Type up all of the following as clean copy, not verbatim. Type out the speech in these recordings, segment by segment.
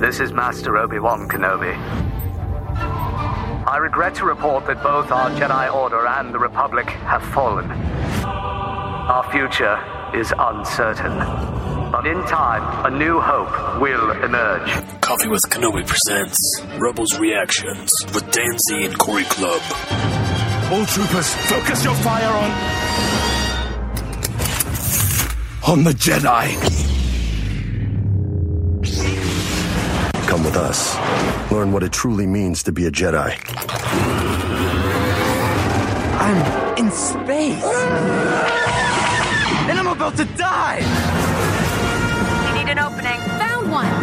This is Master Obi-Wan Kenobi. I regret to report that both our Jedi Order and the Republic have fallen. Our future is uncertain. But in time, a new hope will emerge. Coffee with Kenobi presents Rebels Reactions with Dan Z and Corey Club. All troopers, focus your fire on the Jedi. Come with us. Learn what it truly means to be a Jedi. I'm in space. And I'm about to die. You need an opening. Found one.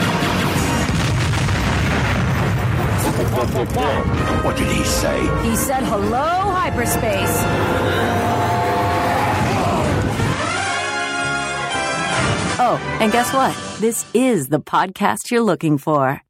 What did he say? He said hello, hyperspace. Oh, and guess what? This is the podcast you're looking for.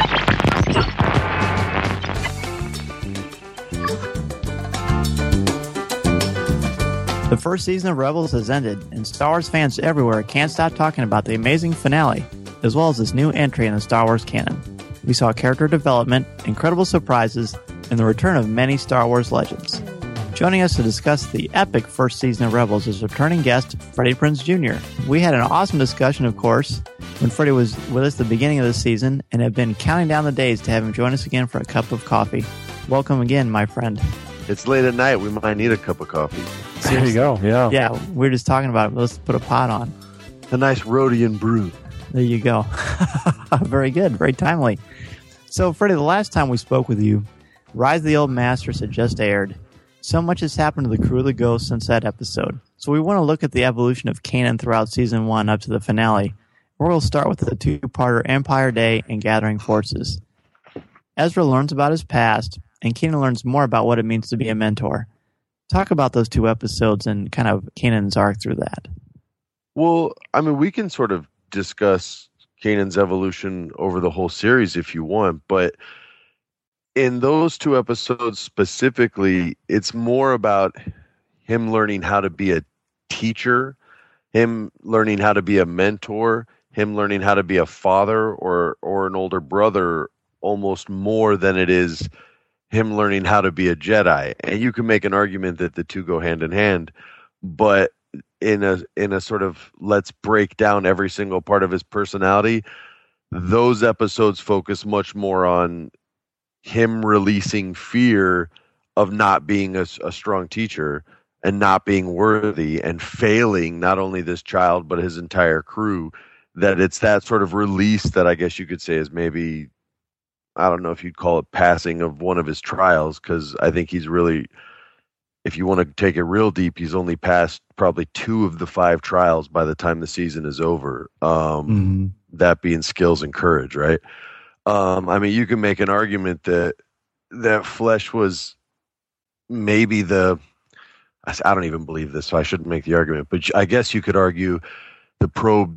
The first season of Rebels has ended, and Star Wars fans everywhere can't stop talking about the amazing finale, as well as this new entry in the Star Wars canon. We saw character development, incredible surprises, and the return of many Star Wars legends. Joining us to discuss the epic first season of Rebels is returning guest Freddie Prinze Jr. We had an awesome discussion, of course, when Freddie was with us at the beginning of the season, and have been counting down the days to have him join us again for a cup of coffee. Welcome again, my friend. It's late at night. We might need a cup of coffee. There you go. Yeah, we were just talking about it. Let's put a pot on. A nice Rhodian brew. There you go. Very good. Very timely. So, Freddie, the last time we spoke with you, Rise of the Old Masters had just aired. So much has happened to the crew of the Ghost since that episode. So we want to look at the evolution of Kanan throughout Season 1 up to the finale. We'll start with the two-parter Empire Day and Gathering Forces. Ezra learns about his past, and Kanan learns more about what it means to be a mentor. Talk about those two episodes and kind of Kanan's arc through that. Well, I mean, we can sort of discuss Kanan's evolution over the whole series if you want, but in those two episodes specifically, it's more about him learning how to be a teacher, him learning how to be a mentor, him learning how to be a father or an older brother, almost more than it is him learning how to be a Jedi. And you can make an argument that the two go hand in hand, but in a sort of let's break down every single part of his personality, those episodes focus much more on him releasing fear of not being a strong teacher and not being worthy and failing not only this child but his entire crew. That it's that sort of release that I guess you could say is maybe, I don't know if you'd call it passing of one of his trials, because I think he's really, if you want to take it real deep, he's only passed probably 2 of the 5 trials by the time the season is over. That being skills and courage, right? I mean, you can make an argument that Flesh was maybe I don't even believe this, so I shouldn't make the argument, but I guess you could argue the probe,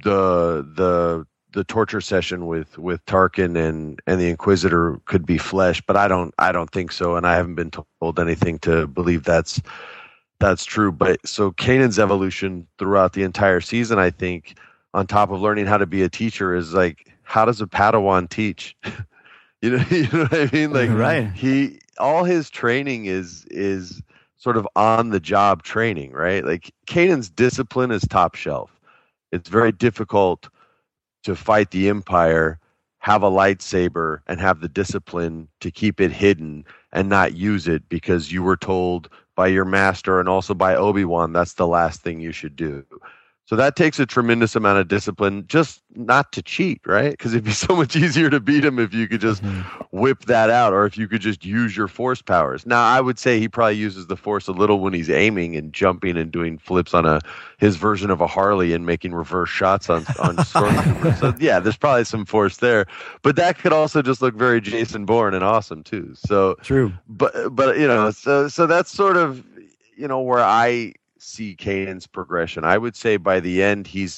the torture session with Tarkin and the Inquisitor could be Flesh, but I don't think so, and I haven't been told anything to believe that's true. But so Kanan's evolution throughout the entire season, I think, on top of learning how to be a teacher, is like, how does a Padawan teach? you know what I mean? Like, right. All his training is sort of on the job training, right? Like, Kanan's discipline is top shelf. It's very difficult to fight the Empire, have a lightsaber, and have the discipline to keep it hidden and not use it because you were told by your master and also by Obi-Wan that's the last thing you should do. So that takes a tremendous amount of discipline just not to cheat, right? Because it'd be so much easier to beat him if you could just whip that out, or if you could just use your force powers. Now, I would say he probably uses the force a little when he's aiming and jumping and doing flips on his version of a Harley and making reverse shots on stormtroopers. So yeah, there's probably some force there, but that could also just look very Jason Bourne and awesome too. So true, but you know, so that's sort of, you know, where I see Kanan's progression. I would say by the end he's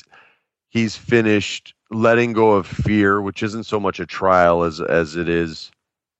finished letting go of fear, which isn't so much a trial as it is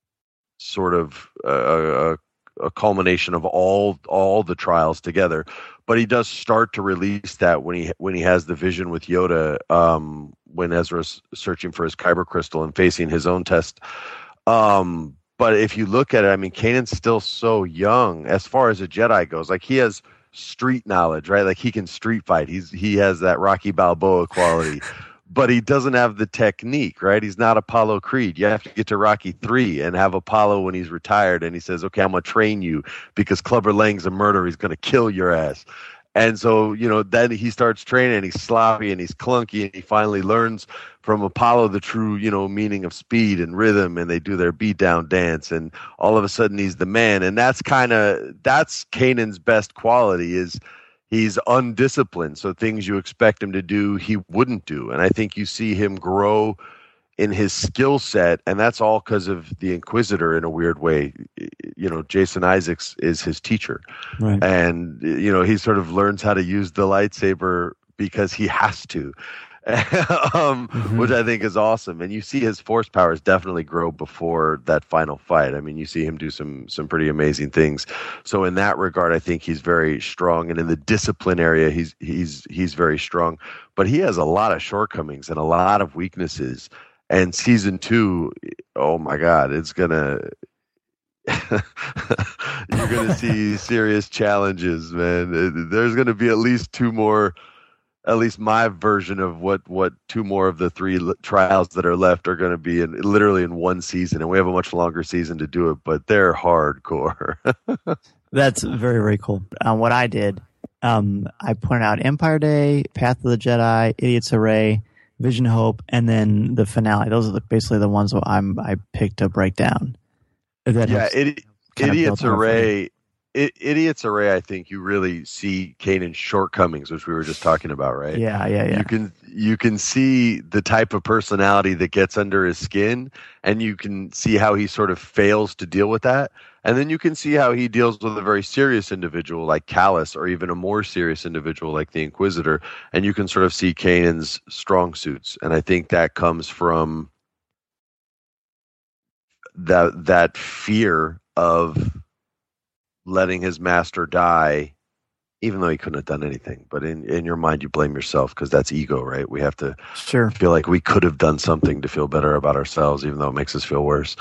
sort of a culmination of all the trials together. But he does start to release that when he has the vision with Yoda, when Ezra's searching for his kyber crystal and facing his own test. But if you look at it, I mean, Kanan's still so young as far as a Jedi goes. Like, he has street knowledge, right? Like, he can street fight. He has that Rocky Balboa quality, but he doesn't have the technique, right? He's not Apollo Creed. You have to get to Rocky 3 and have Apollo when he's retired, and he says, okay, I'm going to train you because Clubber Lang's a murderer. He's going to kill your ass. And so, then he starts training, and he's sloppy and he's clunky, and he finally learns from Apollo the true, meaning of speed and rhythm, and they do their beatdown dance, and all of a sudden he's the man. And that's Kanan's best quality, is he's undisciplined. So things you expect him to do, he wouldn't do. And I think you see him grow in his skill set, and that's all because of the Inquisitor in a weird way. Jason Isaacs is his teacher. Right. And, he sort of learns how to use the lightsaber because he has to, which I think is awesome. And you see his force powers definitely grow before that final fight. I mean, you see him do some pretty amazing things. So in that regard, I think he's very strong. And in the discipline area, he's very strong. But he has a lot of shortcomings and a lot of weaknesses. And season 2, oh my God, it's gonna you're gonna see serious challenges, man. There's gonna be at least 2 more, at least my version of what 2 more of the 3 trials that are left are going to be literally in one season, and we have a much longer season to do it, but they're hardcore. That's very, very cool. What I did, I pointed out Empire Day, Path of the Jedi, Idiot's Array, Vision Hope, and then the finale. Those are basically the ones that I picked to break down. Idiot's Array. Idiot's Array, I think you really see Kanan's shortcomings, which we were just talking about, right? Yeah. You can see the type of personality that gets under his skin, and you can see how he sort of fails to deal with that. And then you can see how he deals with a very serious individual like Callus, or even a more serious individual like the Inquisitor, and you can sort of see Kanan's strong suits. And I think that comes from that fear of letting his master die, even though he couldn't have done anything. But in your mind, you blame yourself because that's ego, right? We have to feel like we could have done something to feel better about ourselves, even though it makes us feel worse.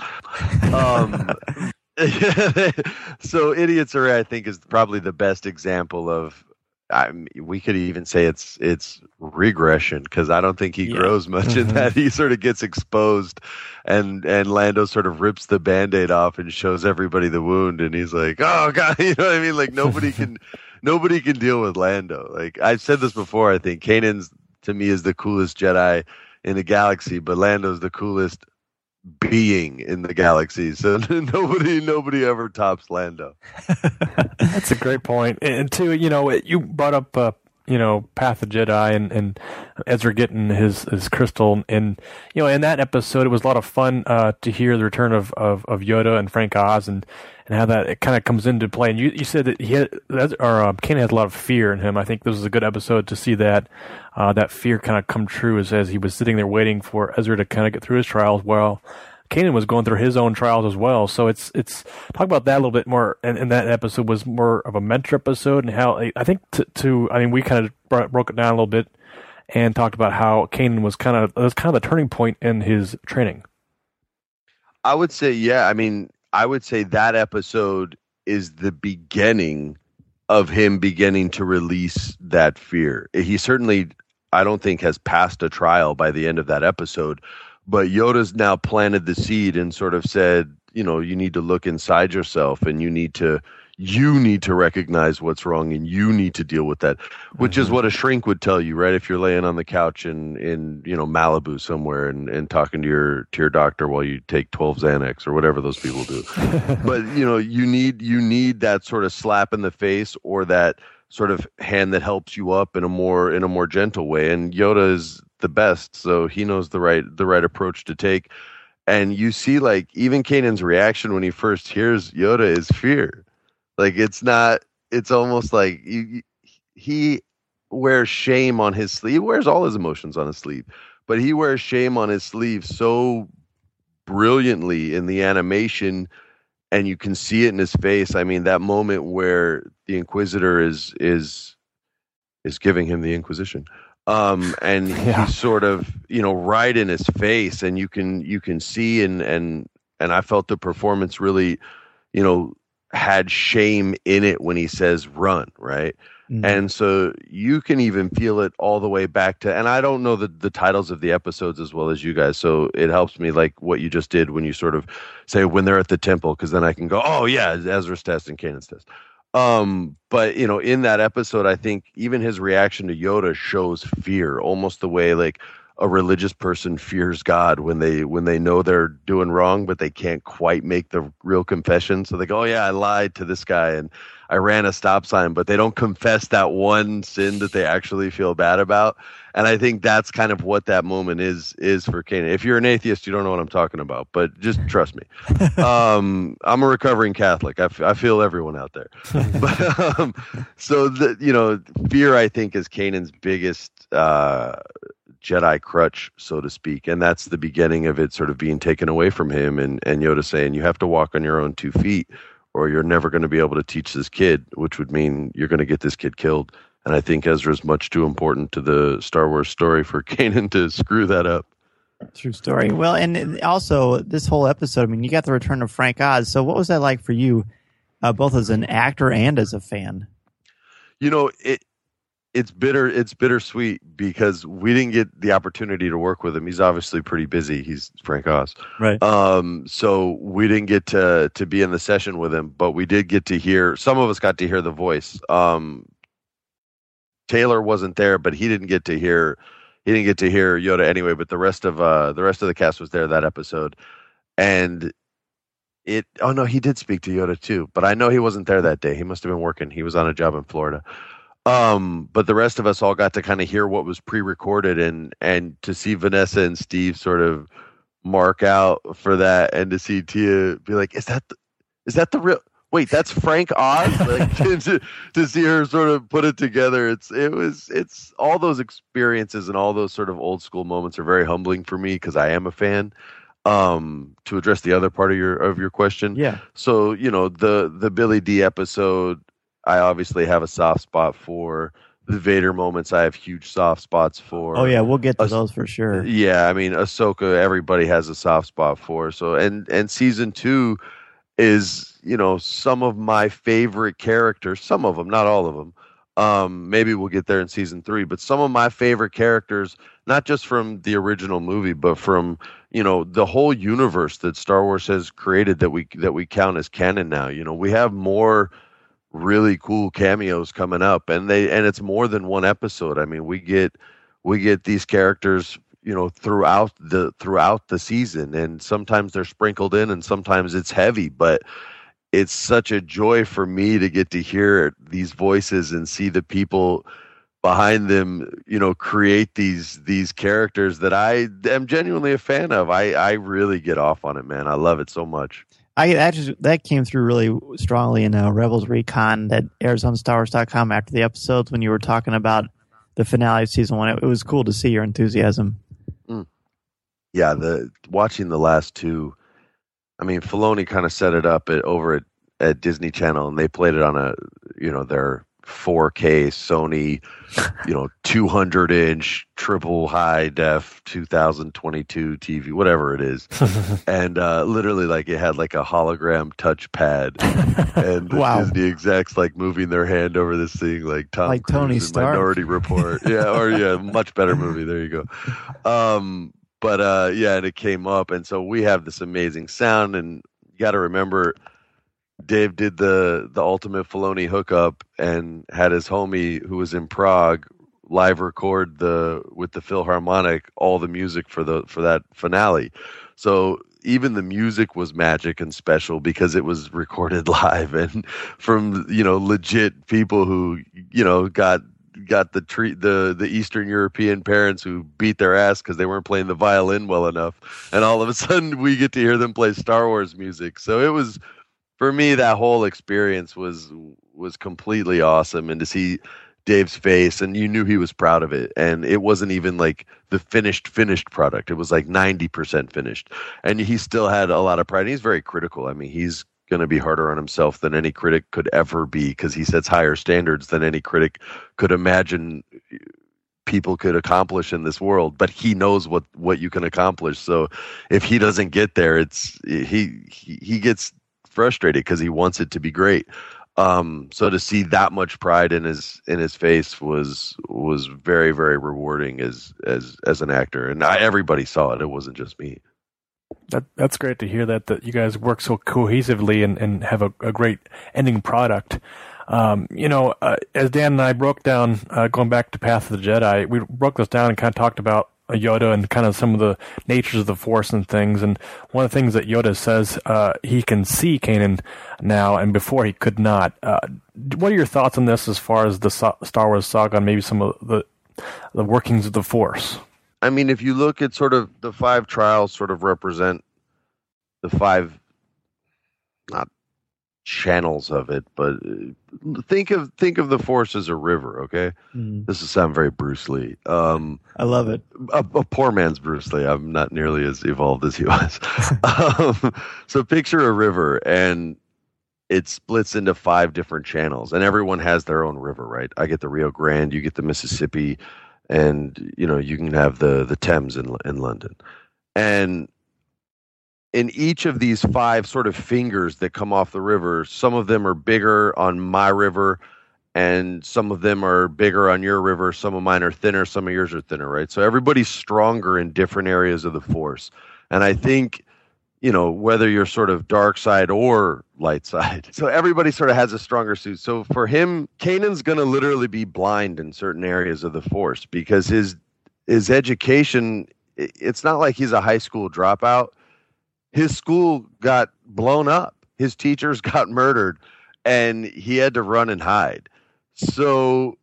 So Idiot's Array, I think, is probably the best example of, we could even say it's regression, because I don't think he grows much in that. He sort of gets exposed, and Lando sort of rips the Band-Aid off and shows everybody the wound, and he's like, oh God, you know what I mean? Like, nobody can deal with Lando. Like, I've said this before, I think Kanan's, to me, is the coolest Jedi in the galaxy, but Lando's the coolest being in the galaxy, so nobody ever tops Lando. That's a great point. And two, you brought up Path of Jedi and Ezra getting his crystal, and in that episode it was a lot of fun to hear the return of Yoda and Frank Oz, and how that it kind of comes into play. And you said that Kanan has a lot of fear in him. I think this was a good episode to see that fear kind of come true as he was sitting there waiting for Ezra to kind of get through his trials, while Kanan was going through his own trials as well. So it's talk about that a little bit more. And that episode was more of a mentor episode, and how I think we kind of broke it down a little bit and talked about how Kanan was kind of the turning point in his training. I would say, that episode is the beginning of him beginning to release that fear. He certainly, I don't think, has passed a trial by the end of that episode, but Yoda's now planted the seed and sort of said, you need to look inside yourself, and you need to recognize what's wrong, and you need to deal with that, which is what a shrink would tell you, right? If you're laying on the couch in Malibu somewhere and talking to your doctor while you take 12 Xanax or whatever those people do. But you need that sort of slap in the face, or that sort of hand that helps you up in a more gentle way. And Yoda is the best, so he knows the right approach to take. And you see, like, even Kanan's reaction when he first hears Yoda is fear. Like, it's almost like he wears shame on his sleeve. He wears all his emotions on his sleeve, but he wears shame on his sleeve so brilliantly in the animation, and you can see it in his face. I mean, that moment where the Inquisitor is giving him the Inquisition. And he's sort of, right in his face, and you can see and I felt the performance really, had shame in it when he says run, right? Mm-hmm. And so you can even feel it all the way back to, and I don't know the titles of the episodes as well as you guys, so it helps me, like what you just did when you sort of say when they're at the temple, because then I can go, oh yeah, Ezra's test and Kanan's test. But in that episode, I think even his reaction to Yoda shows fear, almost the way like a religious person fears God when they know they're doing wrong, but they can't quite make the real confession. So they go, oh yeah, I lied to this guy and I ran a stop sign, but they don't confess that one sin that they actually feel bad about. And I think that's kind of what that moment is for Kanan. If you're an atheist, you don't know what I'm talking about, but just trust me. I'm a recovering Catholic. I feel everyone out there. But, so fear, I think, is Kanan's biggest Jedi crutch, so to speak, and that's the beginning of it sort of being taken away from him, and Yoda saying you have to walk on your own 2 feet or you're never going to be able to teach this kid, which would mean you're going to get this kid killed. And I think Ezra's much too important to the Star Wars story for Kanan to screw that up. True story. Well, and also this whole episode, I mean, you got the return of Frank Oz. So what was that like for you, both as an actor and as a fan? It's bittersweet because we didn't get the opportunity to work with him. He's obviously pretty busy. He's Frank Oz. Right. So we didn't get to be in the session with him, but we did get to hear, some of us got to hear the voice. Taylor wasn't there, but he didn't get to hear Yoda anyway, but the rest of the cast was there that episode. And he did speak to Yoda too, but I know he wasn't there that day. He must have been working. He was on a job in Florida. But the rest of us all got to kind of hear what was pre-recorded and to see Vanessa and Steve sort of mark out for that, and to see Tia be like, is that the real, wait, that's Frank Oz? Like to see her sort of put it together. It's all those experiences and all those sort of old school moments are very humbling for me because I am a fan. To address the other part of your question. Yeah. So, the Billy D episode, I obviously have a soft spot for. The Vader moments I have huge soft spots for. Oh yeah, we'll get to those for sure. Yeah, I mean Ahsoka, everybody has a soft spot for. So and season 2 is, some of my favorite characters, some of them, not all of them. Maybe we'll get there in season 3, but some of my favorite characters, not just from the original movie, but from, the whole universe that Star Wars has created that we count as canon now. We have more really cool cameos coming up, and it's more than one episode. I mean, we get these characters, throughout the season, and sometimes they're sprinkled in and sometimes it's heavy, but it's such a joy for me to get to hear these voices and see the people behind them, create these characters that I am genuinely a fan of. I really get off on it, man. I love it so much. That came through really strongly in Rebels Recon that airs on StarWars.com after the episodes when you were talking about the finale of season 1. It was cool to see your enthusiasm. Yeah, watching the last 2, I mean, Filoni kind of set it up over at Disney Channel, and they played it on their 4K Sony, 200-inch triple high def 2022 TV, whatever it is, and literally like it had like a hologram touchpad, and the wow. Disney execs like moving their hand over this thing like Tom like Cruise Tony in Stark. Minority Report, much better movie. There you go. But and it came up, and so we have this amazing sound, and you got to remember. Dave did the ultimate Filoni hookup and had his homie who was in Prague live record with the Philharmonic all the music for that finale. So even the music was magic and special because it was recorded live and from legit people who got the Eastern European parents who beat their ass because they weren't playing the violin well enough, and all of a sudden we get to hear them play Star Wars music. So it was. For me, that whole experience was completely awesome, and to see Dave's face, and you knew he was proud of it, and it wasn't even like the finished product. It was like 90% finished, and he still had a lot of pride. And he's very critical. I mean, he's going to be harder on himself than any critic could ever be because he sets higher standards than any critic could imagine people could accomplish in this world, but he knows what you can accomplish. So if he doesn't get there, he gets frustrated because he wants it to be great. So to see that much pride in his face was very, very rewarding as an actor, and everybody saw it. It wasn't just me. That's great to hear that you guys work so cohesively and have a great ending product. As Dan and I broke down, going back to Path of the Jedi, we broke this down and kind of talked about Yoda and kind of some of the natures of the Force and things. And one of the things that Yoda says, he can see Kanan now, and before he could not. What are your thoughts on this as far as the Star Wars saga and maybe some of the workings of the Force? I mean, if you look at sort of the 5 trials sort of represent the 5, not channels of it, but think of the Force as a river, okay? This will sound very Bruce Lee. I love it. A poor man's Bruce Lee. I'm not nearly as evolved as he was. So picture a river, and it splits into 5 different channels, and everyone has their own river, right? I get the Rio Grande, you get the Mississippi, and you can have the Thames in London. And in each of these 5 sort of fingers that come off the river, some of them are bigger on my river, and some of them are bigger on your river. Some of mine are thinner, some of yours are thinner, right? So everybody's stronger in different areas of the Force. And I think, whether you're sort of dark side or light side, so everybody sort of has a stronger suit. So for him, Kanan's going to literally be blind in certain areas of the Force because his education, it's not like he's a high school dropout. His school got blown up. His teachers got murdered, and he had to run and hide. So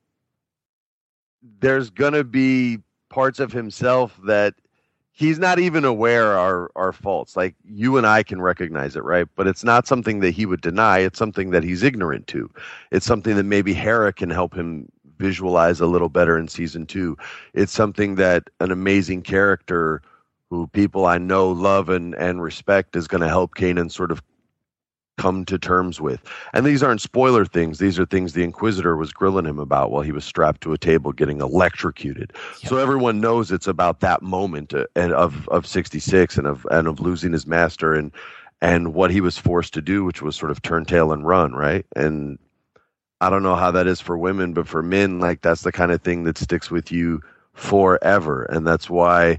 there's going to be parts of himself that he's not even aware are faults. Like, you and I can recognize it, right? But it's not something that he would deny. It's something that he's ignorant to. It's something that maybe Hera can help him visualize a little better in season 2. It's something that an amazing character who people I know, love, and respect is going to help Kanan sort of come to terms with. And these aren't spoiler things. These are things the Inquisitor was grilling him about while he was strapped to a table getting electrocuted. Yep. So everyone knows it's about that moment of 66 and of losing his master and what he was forced to do, which was sort of turn tail and run, right? And I don't know how that is for women, but for men, like, that's the kind of thing that sticks with you forever. And that's why,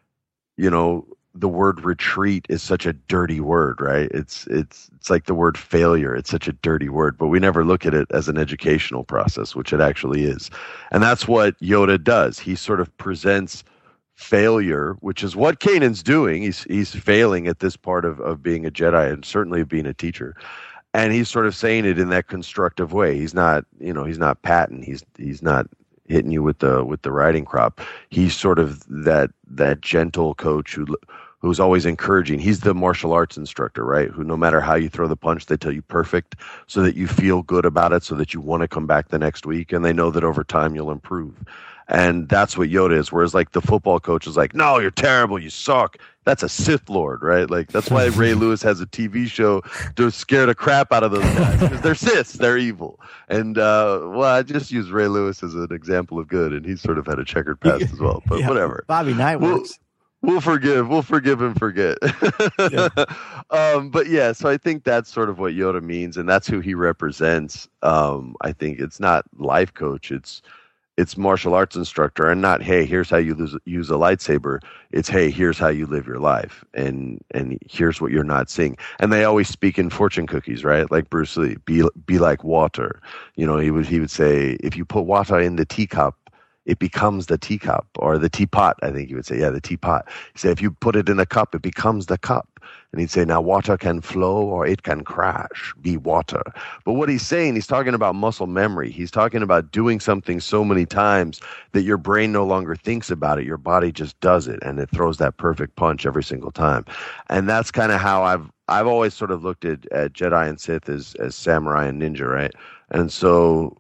the word retreat is such a dirty word, right? It's like the word failure. It's such a dirty word, but we never look at it as an educational process, which it actually is. And that's what Yoda does. He sort of presents failure, which is what Kanan's doing. He's failing at this part of being a Jedi and certainly being a teacher. And he's sort of saying it in that constructive way. He's not, he's not Patton. He's not hitting you with the riding crop. He's sort of that gentle coach who's always encouraging. He's the martial arts instructor, right? Who, no matter how you throw the punch, they tell you perfect so that you feel good about it, so that you want to come back the next week, and they know that over time you'll improve. And that's what Yoda is. Whereas, like, the football coach is like, no, you're terrible, you suck. That's a Sith Lord, right? Like, that's why Ray Lewis has a TV show to scare the crap out of those guys, because they're Siths, they're evil. And I just use Ray Lewis as an example of good, and he's sort of had a checkered past as well. But whatever. Bobby Knight works. We'll forgive and forget. Yeah. But yeah, so I think that's sort of what Yoda means, and that's who he represents. I think it's not life coach, it's martial arts instructor, and not, hey, here's how you use a lightsaber. It's, hey, here's how you live your life, and here's what you're not seeing. And they always speak in fortune cookies, right? Like Bruce Lee, be like water. He would say, if you put water in the teacup, it becomes the teacup, or the teapot, I think he would say. Yeah, the teapot. He'd say, if you put it in a cup, it becomes the cup. And he'd say, now water can flow or it can crash. Be water. But what he's saying, he's talking about muscle memory. He's talking about doing something so many times that your brain no longer thinks about it. Your body just does it, and it throws that perfect punch every single time. And that's kind of how I've always sort of looked at Jedi and Sith as samurai and ninja, right? And so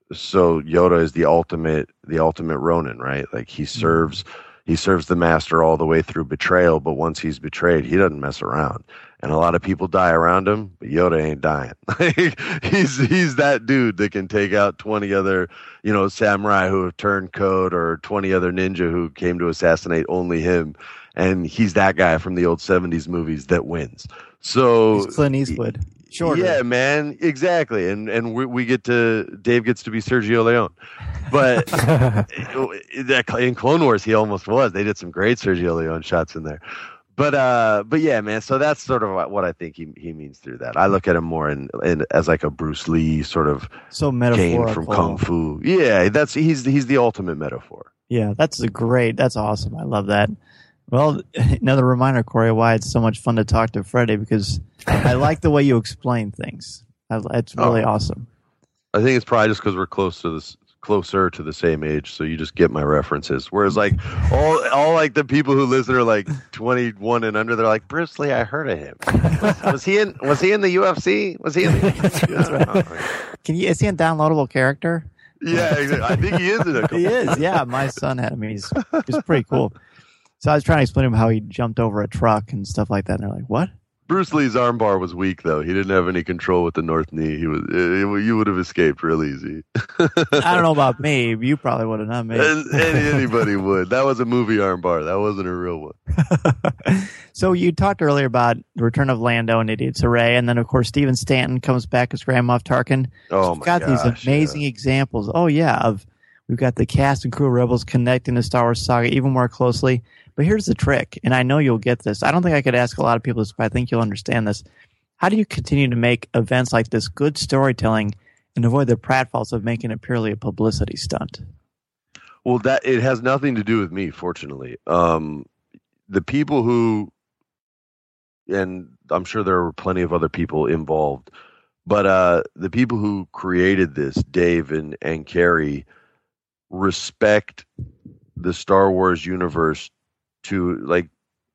Yoda is the ultimate Ronin, right? Like, he serves the master all the way through betrayal, but once he's betrayed, he doesn't mess around. and a lot of people die around him, but Yoda ain't dying. he's that dude that can take out 20 other, samurai who have turned code, or 20 other ninja who came to assassinate only him. And he's that guy from the old 70s movies that wins. So he's Clint Eastwood. Shorter. Yeah, man, exactly. And Dave gets to be Sergio Leone. But in Clone Wars, he almost was. They did some great Sergio Leone shots in there. But yeah, man. So that's sort of what I think he means through that. I look at him more in as like a Bruce Lee sort of came from Kung Fu. Yeah, he's the ultimate metaphor. Yeah, that's awesome. I love that. Well, another reminder, Corey, why it's so much fun to talk to Freddie, because I like the way you explain things. It's really awesome. I think it's probably just because we're closer to the same age, so you just get my references. Whereas like all like the people who listen are like 21 and under, they're like, Bruce Lee, I heard of him. Was he in the UFC? Was he in the UFC? Is he a downloadable character? Yeah, exactly. I think he is in a couple. He is, yeah. My son had him. He's pretty cool. So I was trying to explain to him how he jumped over a truck and stuff like that, and they're like, what? Bruce Lee's armbar was weak, though. He didn't have any control with the north knee. You would have escaped real easy. I don't know about me. You probably would have, not me. Anybody would. That was a movie armbar. That wasn't a real one. So you talked earlier about the return of Lando and Idiots Array, and then, of course, Stephen Stanton comes back as Grand Moff Tarkin. Oh, my gosh. We've got these amazing examples. Oh, yeah. We've got the cast and crew of Rebels connecting the Star Wars saga even more closely. But here's the trick, and I know you'll get this. I don't think I could ask a lot of people this, but I think you'll understand this. How do you continue to make events like this good storytelling and avoid the pratfalls of making it purely a publicity stunt? Well, it has nothing to do with me, fortunately. The people who, and I'm sure there were plenty of other people involved, but the people who created this, Dave and Carrie, respect the Star Wars universe. To like,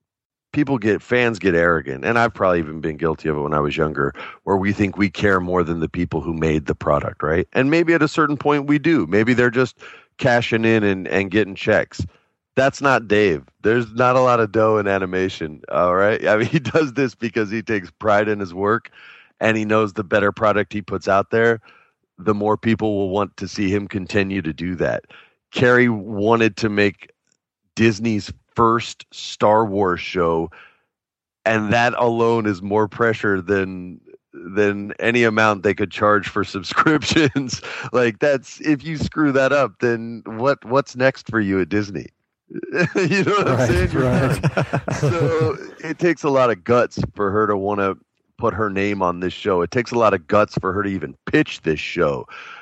fans get arrogant, and I've probably even been guilty of it when I was younger, where we think we care more than the people who made the product, right? And maybe at a certain point we do. Maybe they're just cashing in and getting checks. That's not Dave. There's not a lot of dough in animation, all right? I mean, he does this because he takes pride in his work, and he knows the better product he puts out there, the more people will want to see him continue to do that. Carrie wanted to make Disney's first Star Wars show, and that alone is more pressure than any amount they could charge for subscriptions. Like, that's, if you screw that up, then what's next for you at Disney? You know what I'm saying? Right. So it takes a lot of guts for her to want to put her name on this show. It takes a lot of guts for her to even pitch this show.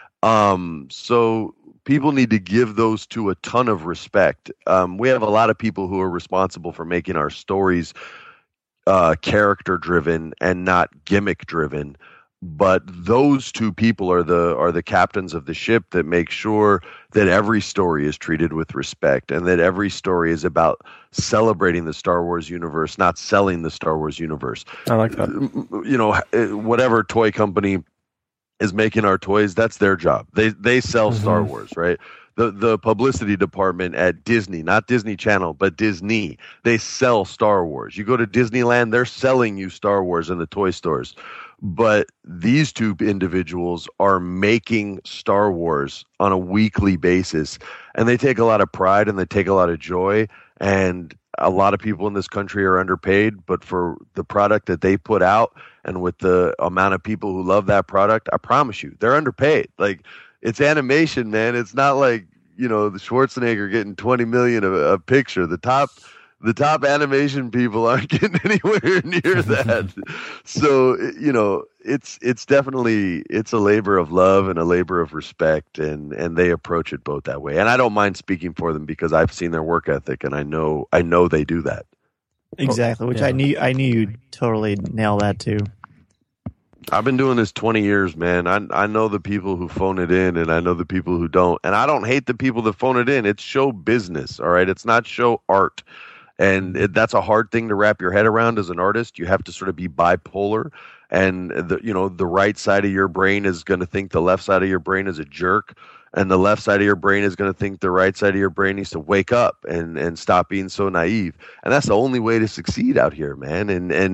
So people need to give those two a ton of respect. We have a lot of people who are responsible for making our stories character driven and not gimmick driven. But those two people are the captains of the ship that make sure that every story is treated with respect, and that every story is about celebrating the Star Wars universe, not selling the Star Wars universe. I like that. Whatever toy company is making our toys, that's their job. They sell Star Wars, right? The publicity department at Disney, not Disney Channel, but Disney, they sell Star Wars. You go to Disneyland, they're selling you Star Wars in the toy stores. But these two individuals are making Star Wars on a weekly basis, and they take a lot of pride and they take a lot of joy. And a lot of people in this country are underpaid, but for the product that they put out and with the amount of people who love that product, I promise you, they're underpaid. Like, it's animation, man. It's not like, the Schwarzenegger getting $20 million a picture. The top animation people aren't getting anywhere near that. So, it's definitely, it's a labor of love and a labor of respect, and they approach it both that way. And I don't mind speaking for them because I've seen their work ethic, and I know they do that. Exactly, which I knew you'd totally nail that too. I've been doing this 20 years, man. I know the people who phone it in, and I know the people who don't. And I don't hate the people that phone it in. It's show business, all right? It's not show art. And that's a hard thing to wrap your head around as an artist. You have to sort of be bipolar. And the right side of your brain is going to think the left side of your brain is a jerk, and the left side of your brain is going to think the right side of your brain needs to wake up and stop being so naive. And that's the only way to succeed out here, man. And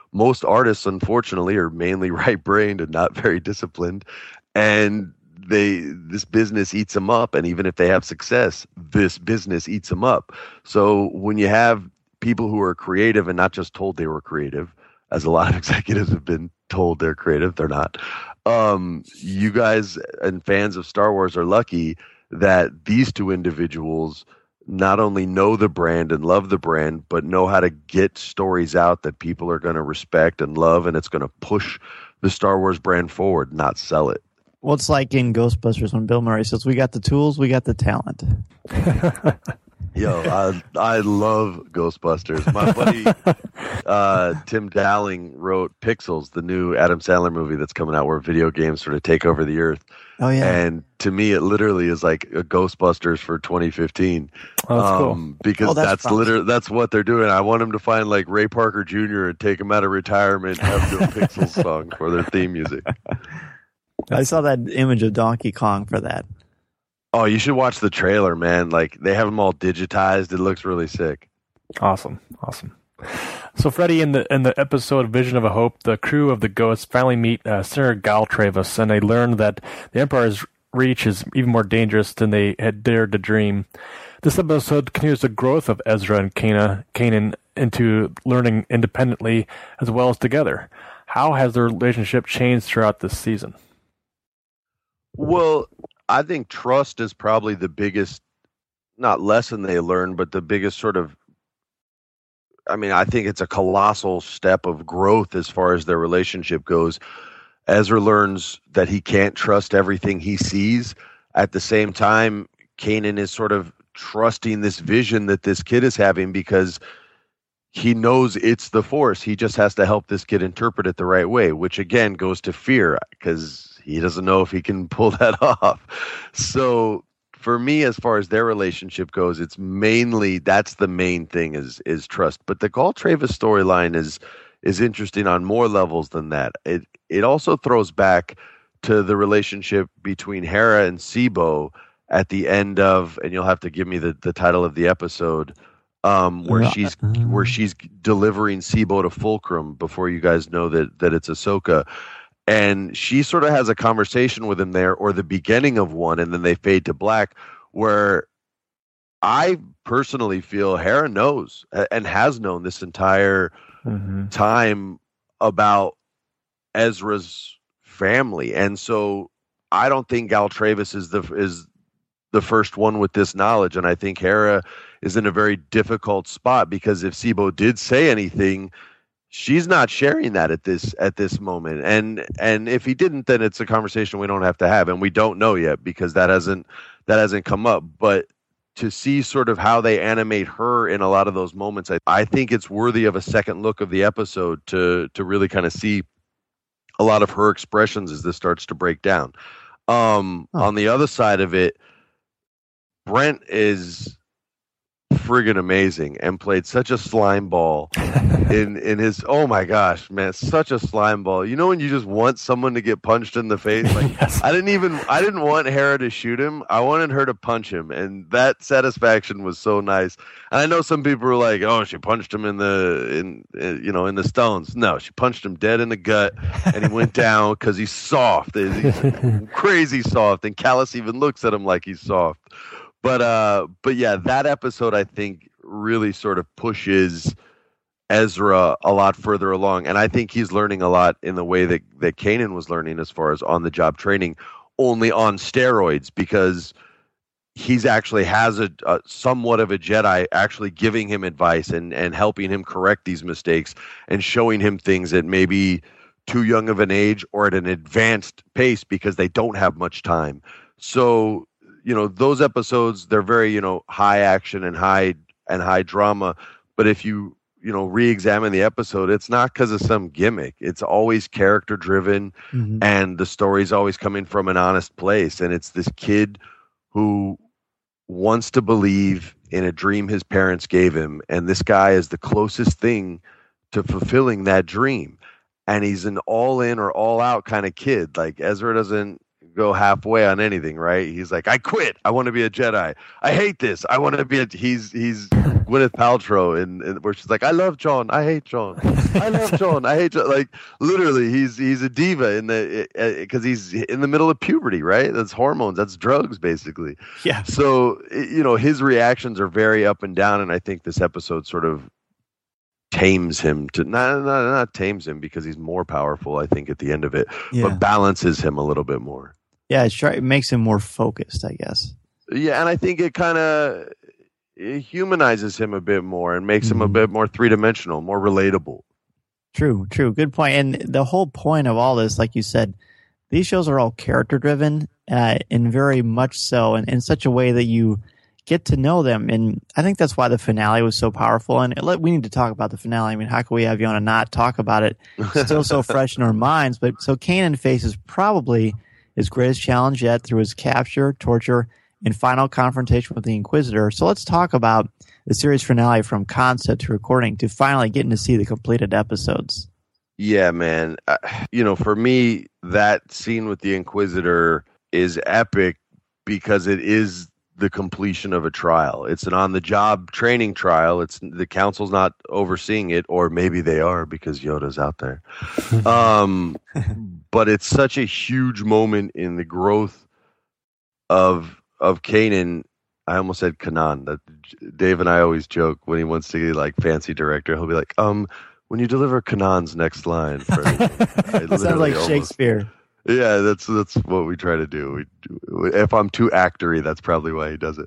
most artists, unfortunately, are mainly right-brained and not very disciplined, and this business eats them up. And even if they have success, this business eats them up. So when you have people who are creative and not just told they were creative, as a lot of executives have been told they're creative, they're not. You guys and fans of Star Wars are lucky that these two individuals not only know the brand and love the brand, but know how to get stories out that people are going to respect and love, and it's going to push the Star Wars brand forward, not sell it. Well, it's like in Ghostbusters when Bill Murray says, "We got the tools, we got the talent." Yo, I love Ghostbusters. My buddy Tim Dowling wrote Pixels, the new Adam Sandler movie that's coming out where video games sort of take over the earth. Oh, yeah. And to me, it literally is like a Ghostbusters for 2015. Oh, that's cool. Because that's what they're doing. I want them to find like Ray Parker Jr. and take him out of retirement and have them do a Pixels song for their theme music. I saw that image of Donkey Kong for that. Oh, you should watch the trailer, man. Like, they have them all digitized. It looks really sick. Awesome. So, Freddie, in the episode Vision of a Hope, the crew of the Ghosts finally meet Senator Gal Travis, and they learn that the Empire's reach is even more dangerous than they had dared to dream. This episode continues the growth of Ezra and Kanan into learning independently as well as together. How has their relationship changed throughout this season? Well, I think trust is probably the biggest, not lesson they learn, but the biggest sort of, I think it's a colossal step of growth as far as their relationship goes. Ezra learns that he can't trust everything he sees. At the same time, Kanan is sort of trusting this vision that this kid is having because he knows it's the Force. He just has to help this kid interpret it the right way, which again goes to fear because he doesn't know if he can pull that off. So for me, as far as their relationship goes, it's mainly, that's the main thing is trust. But the Gal Travis storyline is interesting on more levels than that. It also throws back to the relationship between Hera and Sibo at the end of, and you'll have to give me the title of the episode, where she's delivering Sibo to Fulcrum before you guys know that it's Ahsoka. And she sort of has a conversation with him there, or the beginning of one, and then they fade to black, where I personally feel Hera knows and has known this entire time about Ezra's family. And so I don't think Gal Travis is the first one with this knowledge. And I think Hera is in a very difficult spot because if Sibo did say anything, she's not sharing that at this moment. And if he didn't, then it's a conversation we don't have to have, and we don't know yet because that hasn't come up. But to see sort of how they animate her in a lot of those moments, I think it's worthy of a second look of the episode to really kind of see a lot of her expressions as this starts to break down. On the other side of it, Brent is friggin' amazing and played such a slime ball in his, oh my gosh, man, such a slime ball. You know when you just want someone to get punched in the face? Like, yes. I didn't want Hera to shoot him. I wanted her to punch him, and that satisfaction was so nice. And I know some people were like, oh, she punched him in the stones. No, she punched him dead in the gut, and he went down because he's soft. He's crazy soft, and Callus even looks at him like he's soft. But yeah, that episode I think really sort of pushes Ezra a lot further along, and I think he's learning a lot in the way that Kanan was learning as far as on-the-job training, only on steroids, because he's actually has a somewhat of a Jedi actually giving him advice and helping him correct these mistakes and showing him things at maybe too young of an age or at an advanced pace because they don't have much time. So those episodes, they're very, high action and high drama. But if you re-examine the episode, it's not because of some gimmick. It's always character driven, and the story's always coming from an honest place. And it's this kid who wants to believe in a dream his parents gave him. And this guy is the closest thing to fulfilling that dream. And he's an all in or all out kind of kid. Like, Ezra doesn't go halfway on anything, right? He's like, I quit. I want to be a Jedi. I hate this. I want to be he's Gwyneth Paltrow and where she's like, I love John. I hate John. I love John. I hate John. Like literally he's a diva because he's in the middle of puberty, right? That's hormones. That's drugs basically. Yeah. So, his reactions are very up and down. And I think this episode sort of tames him to not tames him because he's more powerful, I think, at the end of it, but balances him a little bit more. Yeah, it makes him more focused, I guess. Yeah, and I think it kind of humanizes him a bit more and makes him a bit more three-dimensional, more relatable. True. Good point. And the whole point of all this, like you said, these shows are all character-driven and very much so in such a way that you get to know them. And I think that's why the finale was so powerful. And we need to talk about the finale. I mean, how can we have you on and not talk about it? Still so fresh in our minds. But so Kanan faces probably his greatest challenge yet through his capture, torture, and final confrontation with the Inquisitor. So let's talk about the series finale from concept to recording to finally getting to see the completed episodes. Yeah, man. For me, that scene with the Inquisitor is epic because it is the completion of a trial. It's an on-the-job training trial. It's the council's not overseeing it, or maybe they are because Yoda's out there. But it's such a huge moment in the growth of Kanan. I almost said Kanan. That Dave and I always joke when he wants to get like fancy director. He'll be like, when you deliver Kanan's next line. Sounds like Shakespeare. Yeah, that's what we try to do. If I'm too actory, that's probably why he does it.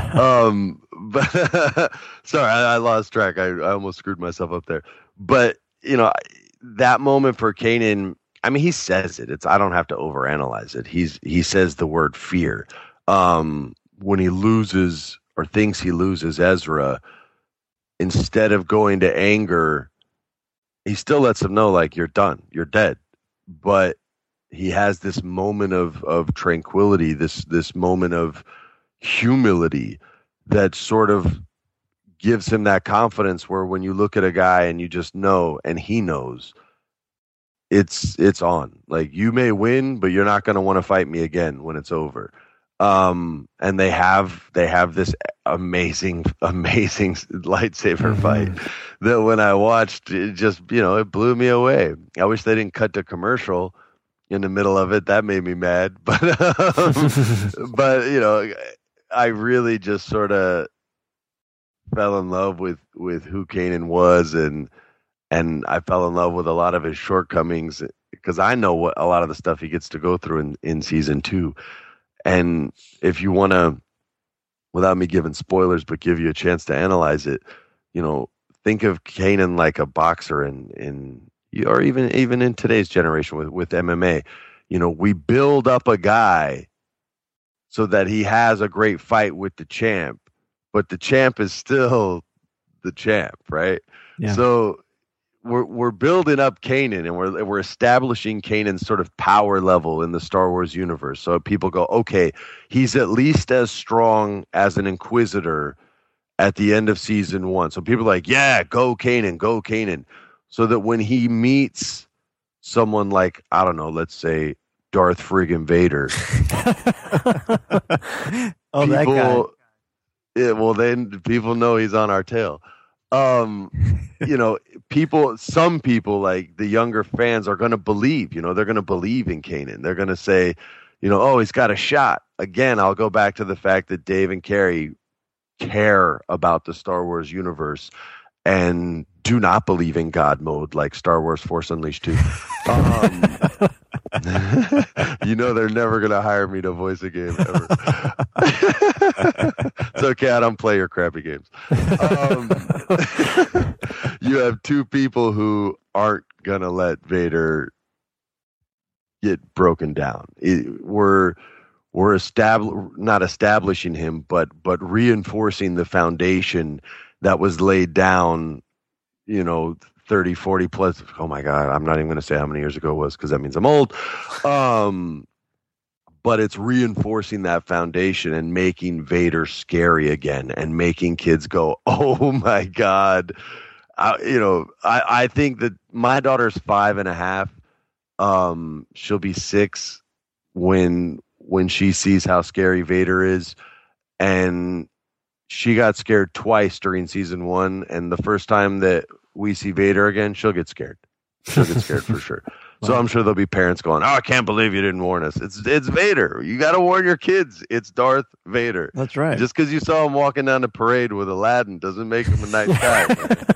But sorry, I lost track. I almost screwed myself up there. But that moment for Kanan, I mean, he says it. I don't have to overanalyze it. He says the word fear when he loses or thinks he loses Ezra. Instead of going to anger, he still lets him know, like, you're done, you're dead. But he has this moment of tranquility, this moment of humility that sort of gives him that confidence where when you look at a guy and you just know, and he knows, it's on. Like, you may win, but you're not going to want to fight me again when it's over. And they have this amazing lightsaber fight that when I watched, it just, it blew me away. I wish they didn't cut to commercial in the middle of it. That made me mad. But, I really just sort of fell in love with who Kanan was. And I fell in love with a lot of his shortcomings because I know what a lot of the stuff he gets to go through in season 2. And if you want to, without me giving spoilers, but give you a chance to analyze it, think of Kanan like a boxer or even in today's generation with MMA. We build up a guy so that he has a great fight with the champ, but the champ is still the champ, right? Yeah. So we're building up Kanan, and we're establishing Kanan's sort of power level in the Star Wars universe. So people go, okay, he's at least as strong as an Inquisitor at the end of season 1. So people are like, yeah, go Kanan. So that when he meets someone like, I don't know, let's say Darth friggin' Vader. That guy. Yeah, well, then people know he's on our tail. Some people, like the younger fans, are going to believe, they're going to believe in Kanan. They're going to say, oh, he's got a shot. Again, I'll go back to the fact that Dave and Carrie care about the Star Wars universe and do not believe in God mode like Star Wars Force Unleashed 2. They're never going to hire me to voice a game ever. It's okay, I don't play your crappy games. You have two people who aren't going to let Vader get broken down. We're not establishing him, but reinforcing the foundation that was laid down, 30, 40 plus. Oh my God, I'm not even going to say how many years ago it was because that means I'm old. But it's reinforcing that foundation and making Vader scary again and making kids go, oh my God. I think that my daughter's 5.5. She'll be 6 when she sees how scary Vader is, and she got scared twice during season 1, and the first time that we see Vader again, she'll get scared. She'll get scared for sure. So I'm sure there'll be parents going, "Oh, I can't believe you didn't warn us. It's Vader. You got to warn your kids. It's Darth Vader." That's right. Just because you saw him walking down the parade with Aladdin doesn't make him a nice guy.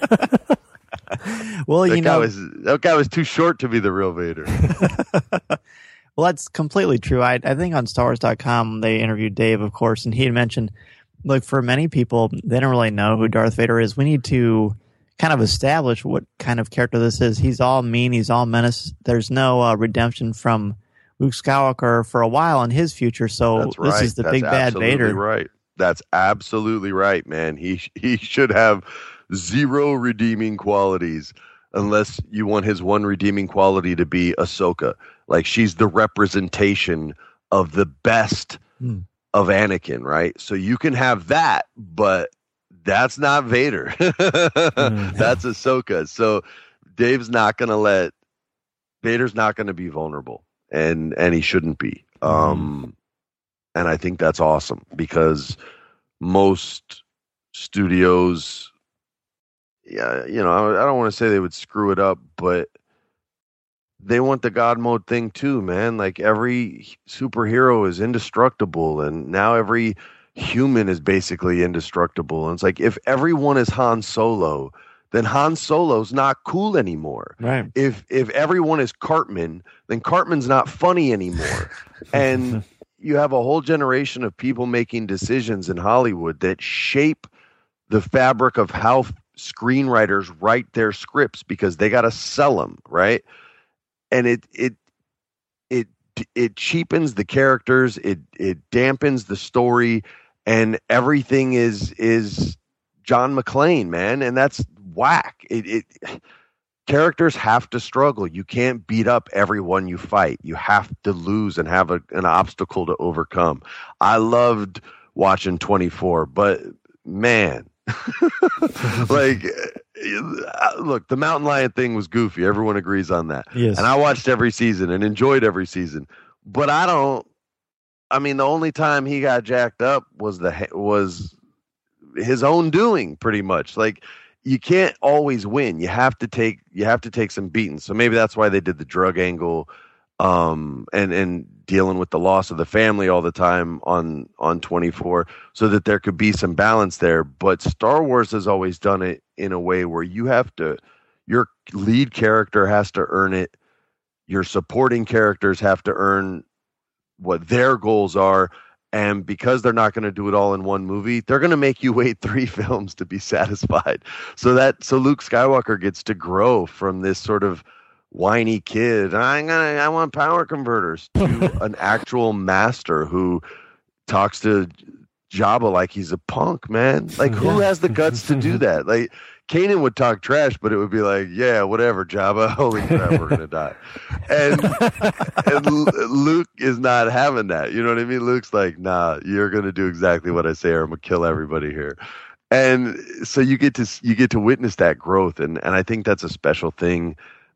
Well, that guy was too short to be the real Vader. Well, that's completely true. I think on StarWars.com they interviewed Dave, of course, and he had mentioned, look, for many people, they don't really know who Darth Vader is. We need to kind of establish what kind of character this is. He's all mean. He's all menace. There's no redemption from Luke Skywalker for a while in his future. So this is the big bad Vader. Right. That's absolutely right, man. He should have zero redeeming qualities unless you want his one redeeming quality to be Ahsoka. Like, she's the representation of the best of Anakin, right? So you can have that, but that's not Vader. That's Ahsoka. So Dave's not going to let Vader's not going to be vulnerable, and he shouldn't be. And I think that's awesome, because most studios, I don't want to say they would screw it up, but they want the God mode thing too, man. Like, every superhero is indestructible, and now every human is basically indestructible. And it's like, if everyone is Han Solo, then Han Solo's not cool anymore. Right. If everyone is Cartman, then Cartman's not funny anymore. And you have a whole generation of people making decisions in Hollywood that shape the fabric of how screenwriters write their scripts, because they got to sell them, right? And it cheapens the characters, it dampens the story, and everything is John McClane, man, and that's whack. Characters have to struggle. You can't beat up everyone you fight. You have to lose and have an obstacle to overcome. I loved watching 24, but man, like, look, the Mountain Lion thing was goofy. Everyone agrees on that. Yes. And I watched every season and enjoyed every season. But the only time he got jacked up was his own doing, pretty much. Like, you can't always win. You have to take some beatings. So maybe that's why they did the drug angle, and dealing with the loss of the family all the time on 24, so that there could be some balance there. But Star Wars has always done it in a way where your lead character has to earn it. Your supporting characters have to earn what their goals are. And because they're not going to do it all in one movie, they're going to make you wait 3 films to be satisfied. So Luke Skywalker gets to grow from this sort of whiny kid, I want power converters, to an actual master who talks to Jabba like he's a punk, man. Like, who has the guts to do that? Like, Kanan would talk trash, but it would be like, yeah, whatever, Jabba. Holy crap, we're going to die. And Luke is not having that. You know what I mean? Luke's like, nah, you're going to do exactly what I say, or I'm going to kill everybody here. And so you get to witness that growth. And I think that's a special thing.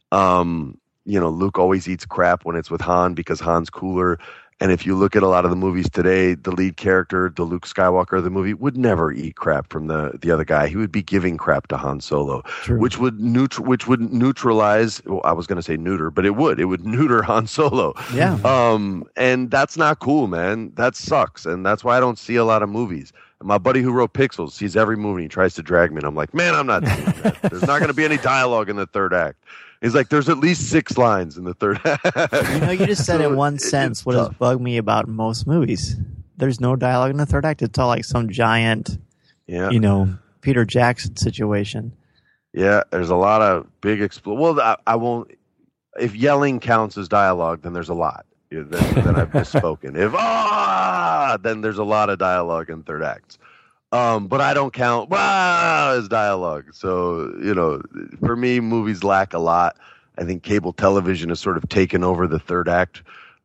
Luke always eats crap when it's with Han, because Han's cooler. And if you look at a lot of the movies today, the lead character, the Luke Skywalker of the movie, would never eat crap from the other guy. He would be giving crap to Han Solo, True. which would neutralize. Well, I was going to say neuter, but it would neuter Han Solo. Yeah. And that's not cool, man. That sucks, and that's why I don't see a lot of movies. And my buddy who wrote Pixels sees every movie and he tries to drag me, and I'm like, man, I'm not doing that. There's not going to be any dialogue in the third act. He's like, there's at least 6 lines in the third act. You just said in one sentence what has bugged me about most movies. There's no dialogue in the third act. It's all like some giant, Peter Jackson situation. Yeah, there's a lot of big Well, I won't. If yelling counts as dialogue, then there's a lot. Then I've misspoken. Then there's a lot of dialogue in third acts. But I don't count as dialogue. So, for me, movies lack a lot. I think cable television has sort of taken over the third act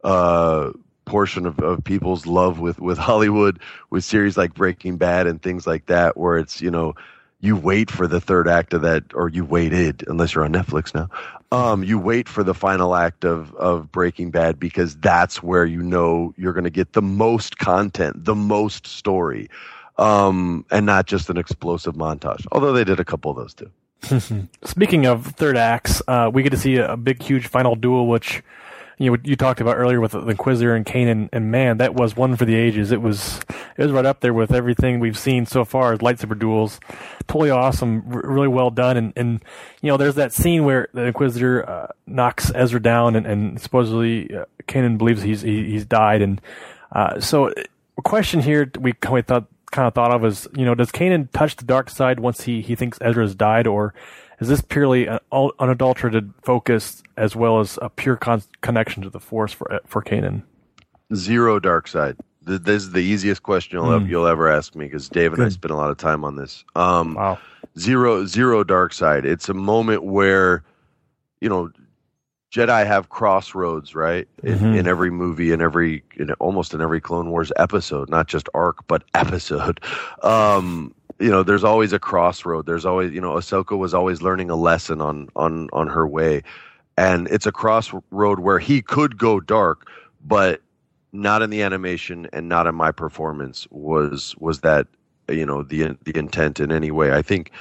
portion of people's love with Hollywood, with series like Breaking Bad and things like that, where it's, you wait for the third act of that, or you waited, unless you're on Netflix now. You wait for the final act of Breaking Bad, because that's where you know you're going to get the most content, the most story, and not just an explosive montage. Although they did a couple of those too. Speaking of third acts, we get to see a big, huge final duel, which you talked about earlier with the Inquisitor and Kanan, and man, that was one for the ages. It was right up there with everything we've seen so far as lightsaber duels. Totally awesome, really well done, and there's that scene where the Inquisitor knocks Ezra down, and supposedly Kanan believes he's died, and so a question here we kind of thought of is, does Kanan touch the dark side once he thinks Ezra's died, or is this purely an unadulterated focus as well as a pure connection to the Force for Kanan? Zero dark side. This is the easiest question you'll ever ask me, because Dave and I spent a lot of time on this. Wow. Zero dark side. It's a moment where, Jedi have crossroads, right? In every movie, almost in every Clone Wars episode, not just arc, but episode. There's always a crossroad. There's always, Ahsoka was always learning a lesson on her way. And it's a crossroad where he could go dark, but not in the animation and not in my performance was that, the intent in any way. I think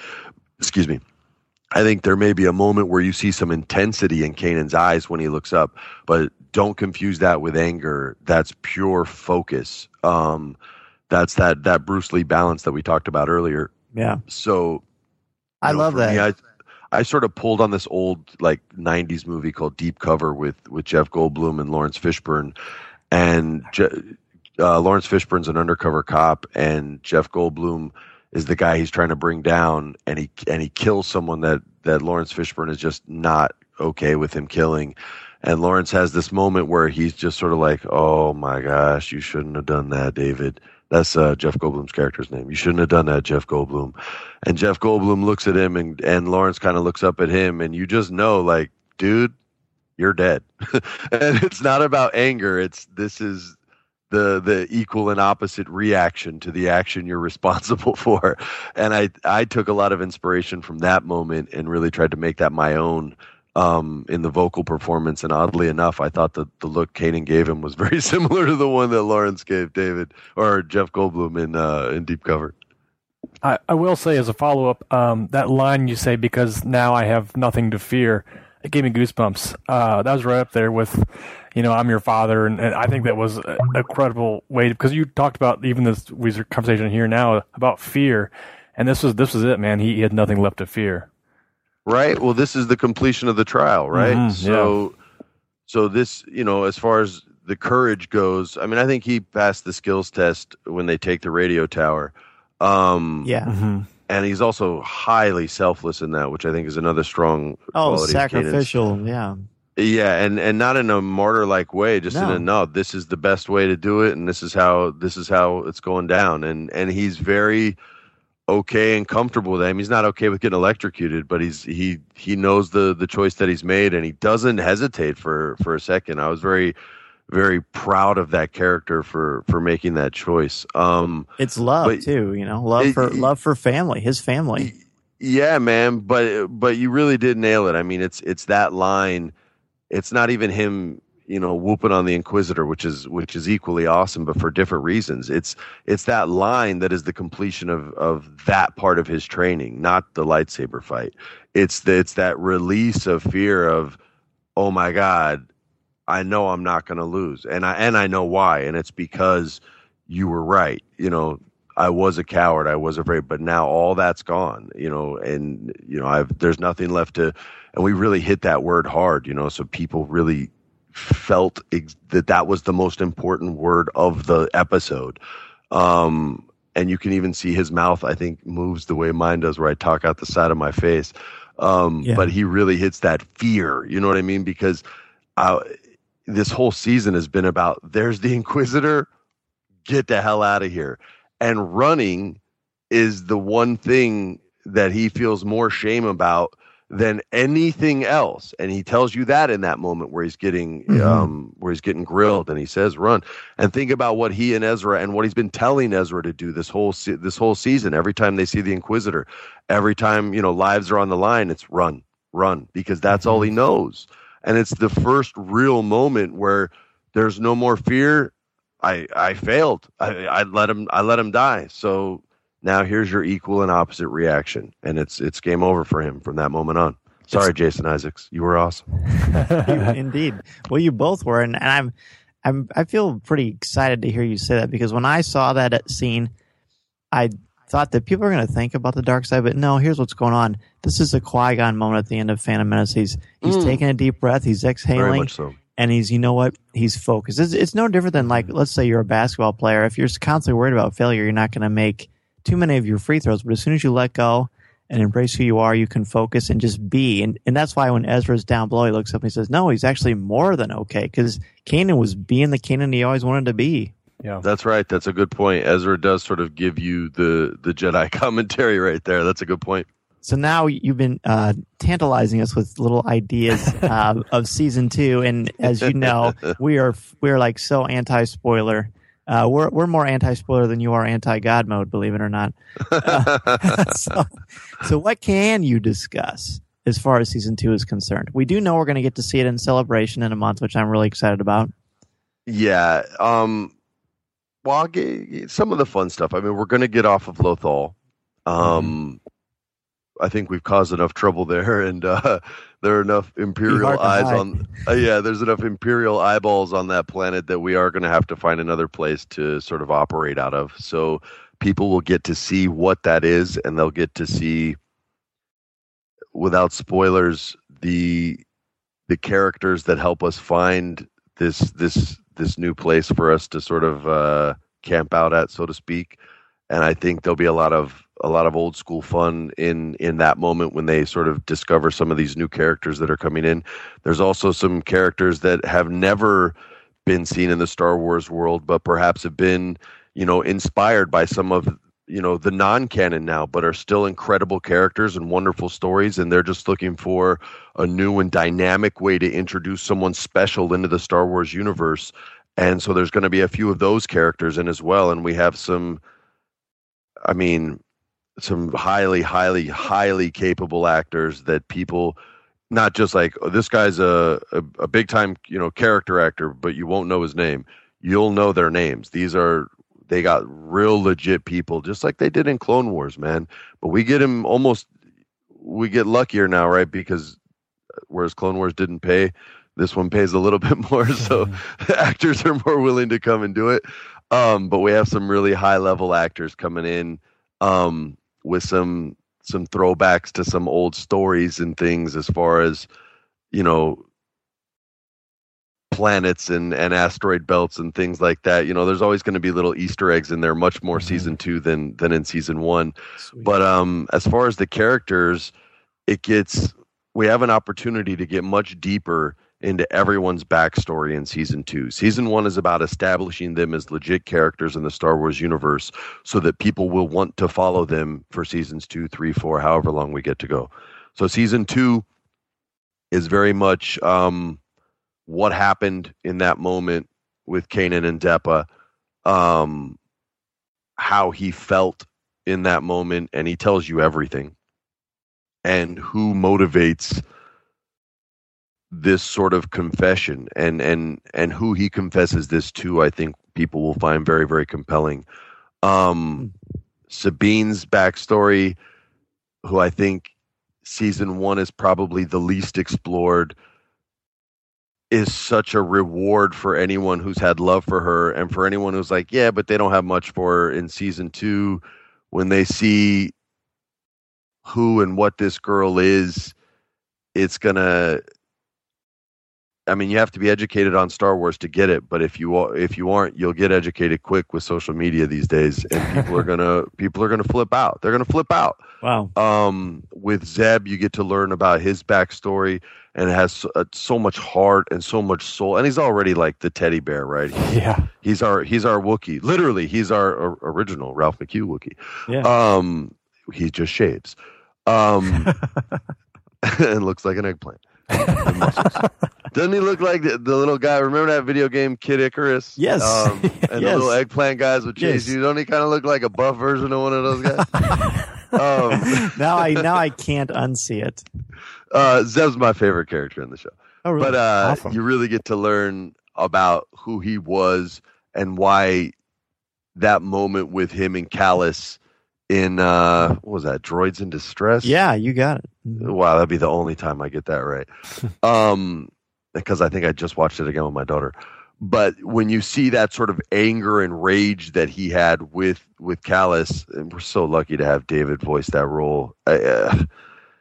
there may be a moment where you see some intensity in Kanan's eyes when he looks up, but don't confuse that with anger. That's pure focus. That's that Bruce Lee balance that we talked about earlier. Yeah. So I love that. I sort of pulled on this old 90s movie called Deep Cover with Jeff Goldblum and Lawrence Fishburne. And Lawrence Fishburne's an undercover cop, and Jeff Goldblum is the guy he's trying to bring down, and he kills someone that Lawrence Fishburne is just not okay with him killing. And Lawrence has this moment where he's just sort of like, oh my gosh, you shouldn't have done that, David. That's Jeff Goldblum's character's name. You shouldn't have done that, Jeff Goldblum. And Jeff Goldblum looks at him, and Lawrence kind of looks up at him, and you just know, dude, you're dead. And it's not about anger. This is the equal and opposite reaction to the action you're responsible for. And I took a lot of inspiration from that moment and really tried to make that my own in the vocal performance. And oddly enough, I thought the look Kanan gave him was very similar to the one that Lawrence gave David or Jeff Goldblum in Deep Cover. I will say as a follow-up, that line you say, because now I have nothing to fear, it gave me goosebumps. That was right up there with, I'm your father, and I think that was an incredible way, because you talked about even this conversation here now about fear, and this was it, man. He had nothing left to fear. Right. Well, this is the completion of the trial, right? Mm-hmm, So this, as far as the courage goes, I mean, I think he passed the skills test when they take the radio tower. And he's also highly selfless in that, which I think is another strong quality. Sacrificial, yeah. Yeah, and not in a martyr-like way, just in a this is the best way to do it, and this is how it's going down. And he's very okay and comfortable with that. I mean, he's not okay with getting electrocuted, but he knows the choice that he's made, and he doesn't hesitate for a second. I was very, very proud of that character for making that choice. It's love too, love for family, his family. Yeah, man. But you really did nail it. I mean, it's that line. It's not even him, whooping on the Inquisitor, which is equally awesome, but for different reasons. It's that line that is the completion of that part of his training, not the lightsaber fight. It's that release of fear of, oh my God, I know I'm not going to lose, and I know why, and it's because you were right. I was a coward, I was afraid, but now all that's gone. There's nothing left to, and we really hit that word hard. So people really felt that was the most important word of the episode. And you can even see his mouth, I think, moves the way mine does, where I talk out the side of my face. But he really hits that fear. You know what I mean? Because this whole season has been about, there's the Inquisitor, get the hell out of here. And running is the one thing that he feels more shame about than anything else. And he tells you that in that moment where he's getting grilled, and he says, "Run." And think about what he and Ezra and what he's been telling Ezra to do this whole season. Every time they see the Inquisitor, every time, lives are on the line, it's run, because that's all he knows. And it's the first real moment where there's no more fear. I failed. I let him die. So now here's your equal and opposite reaction, and it's game over for him from that moment on. Sorry, Jason Isaacs, you were awesome. Indeed. Well, you both were, and I feel pretty excited to hear you say that, because when I saw that scene, I thought that people are going to think about the dark side, but no, here's what's going on. This is a Qui-Gon moment at the end of Phantom Menace. He's taking a deep breath, he's exhaling, very much so. And he's, he's focused. It's no different than, like, let's say you're a basketball player. If you're constantly worried about failure, you're not going to make too many of your free throws, but as soon as you let go and embrace who you are, you can focus and just be. And that's why when Ezra's down below, he looks up and he says, no, he's actually more than okay, because Kanan was being the Kanan he always wanted to be. Yeah, that's right. That's a good point. Ezra does sort of give you the Jedi commentary right there. That's a good point. So now you've been tantalizing us with little ideas of season 2, and as you know, we are like so anti-spoiler. We're more anti-spoiler than you are anti-God mode, believe it or not. So what can you discuss as far as season 2 is concerned? We do know we're going to get to see it in Celebration in a month, which I'm really excited about. Yeah. Well, I'll get some of the fun stuff. I mean, we're going to get off of Lothal. I think we've caused enough trouble there, and there are enough Imperial eyes on. There's enough Imperial eyeballs on that planet that we are going to have to find another place to sort of operate out of. So people will get to see what that is, and they'll get to see, without spoilers, the characters that help us find this new place for us to sort of camp out at, so to speak. And I think there'll be a lot of old school fun in that moment when they sort of discover some of these new characters that are coming in. There's also some characters that have never been seen in the Star Wars world, but perhaps have been, inspired by some of, the non-canon now, but are still incredible characters and wonderful stories. And they're just looking for a new and dynamic way to introduce someone special into the Star Wars universe. And so there's going to be a few of those characters in as well. And we have some highly, highly, highly capable actors that people, not just like, oh, this guy's a big time, character actor, but you won't know his name. You'll know their names. They got real legit people, just like they did in Clone Wars, man. But we get luckier now, right? Because whereas Clone Wars didn't pay, this one pays a little bit more. So actors are more willing to come and do it. But we have some really high level actors coming in, with some throwbacks to some old stories and things, as far as, planets and asteroid belts and things like that. There's always going to be little Easter eggs in there, much more season 2 than in season 1. Sweet. But as far as the characters, we have an opportunity to get much deeper into everyone's backstory in season 2. Season 1 is about establishing them as legit characters in the Star Wars universe so that people will want to follow them for seasons 2, 3, 4, however long we get to go. So season 2 is very much what happened in that moment with Kanan and Depa, how he felt in that moment, and he tells you everything, and who motivates this sort of confession, and who he confesses this to. I think people will find very, very compelling. Sabine's backstory, who I think season 1 is probably the least explored, is such a reward for anyone who's had love for her, and for anyone who's like, yeah, but they don't have much for her in season 2. When they see who and what this girl is, it's gonna, you have to be educated on Star Wars to get it, but if you aren't, you'll get educated quick with social media these days, and people are gonna flip out. They're gonna flip out. Wow. With Zeb, you get to learn about his backstory, and it has so much heart and so much soul, and he's already like the teddy bear, right? He's our Wookiee. Literally, he's our original Ralph McHugh Wookiee. Yeah. He just shaves. and looks like an eggplant. Doesn't he look like the little guy? Remember that video game Kid Icarus? Yes. And the little eggplant guys would chase you. Don't he kind of look like a buff version of one of those guys? Now I can't unsee it. Zeb's my favorite character in the show. Oh, really? But Awesome. You really get to learn about who he was and why that moment with him and Callus in what was that, Droids in Distress? Yeah, you got it. Wow, that'd be the only time I get that right. Because I think I just watched it again with my daughter. But when you see that sort of anger and rage that he had with Callus, and we're so lucky to have David voice that role. The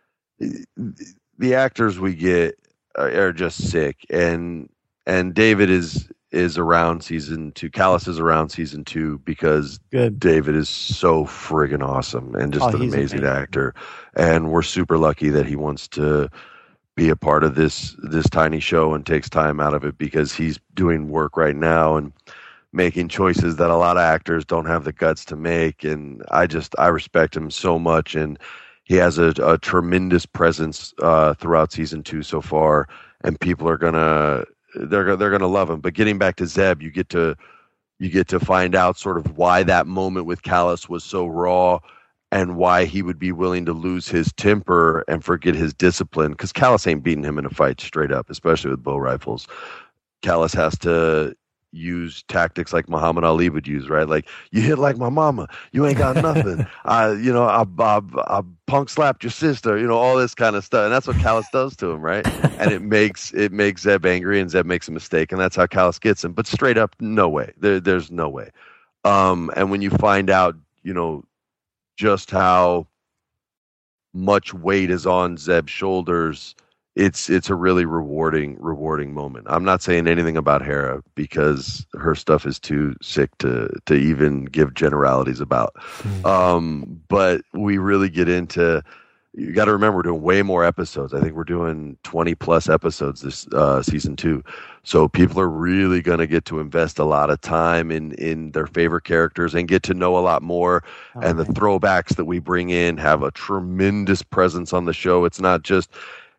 actors we get are just sick, and David is around season 2. Callus is around season 2 because David is so friggin' awesome and just an amazing actor. And we're super lucky that he wants to be a part of this tiny show and takes time out of it, because he's doing work right now and making choices that a lot of actors don't have the guts to make. And I respect him so much, and he has a tremendous presence throughout season 2 so far, and people are gonna love him. But getting back to Zeb, you get to find out sort of why that moment with Callus was so raw, and why he would be willing to lose his temper and forget his discipline, because Callus ain't beating him in a fight straight up, especially with bow rifles. Callus has to use tactics like Muhammad Ali would use, right? Like, you hit like my mama, you ain't got nothing. I punk slapped your sister, all this kind of stuff. And that's what Callus does to him, right? And it makes Zeb angry, and Zeb makes a mistake, and that's how Callus gets him. But straight up, no way. There's no way. And when you find out, just how much weight is on Zeb's shoulders, it's a really rewarding moment. I'm not saying anything about Hera, because her stuff is too sick to even give generalities about. But we really get into, you got to remember, we're doing way more episodes. I think we're doing 20 plus episodes this season 2. So people are really going to get to invest a lot of time in their favorite characters and get to know a lot more. Okay. And the throwbacks that we bring in have a tremendous presence on the show. It's not just,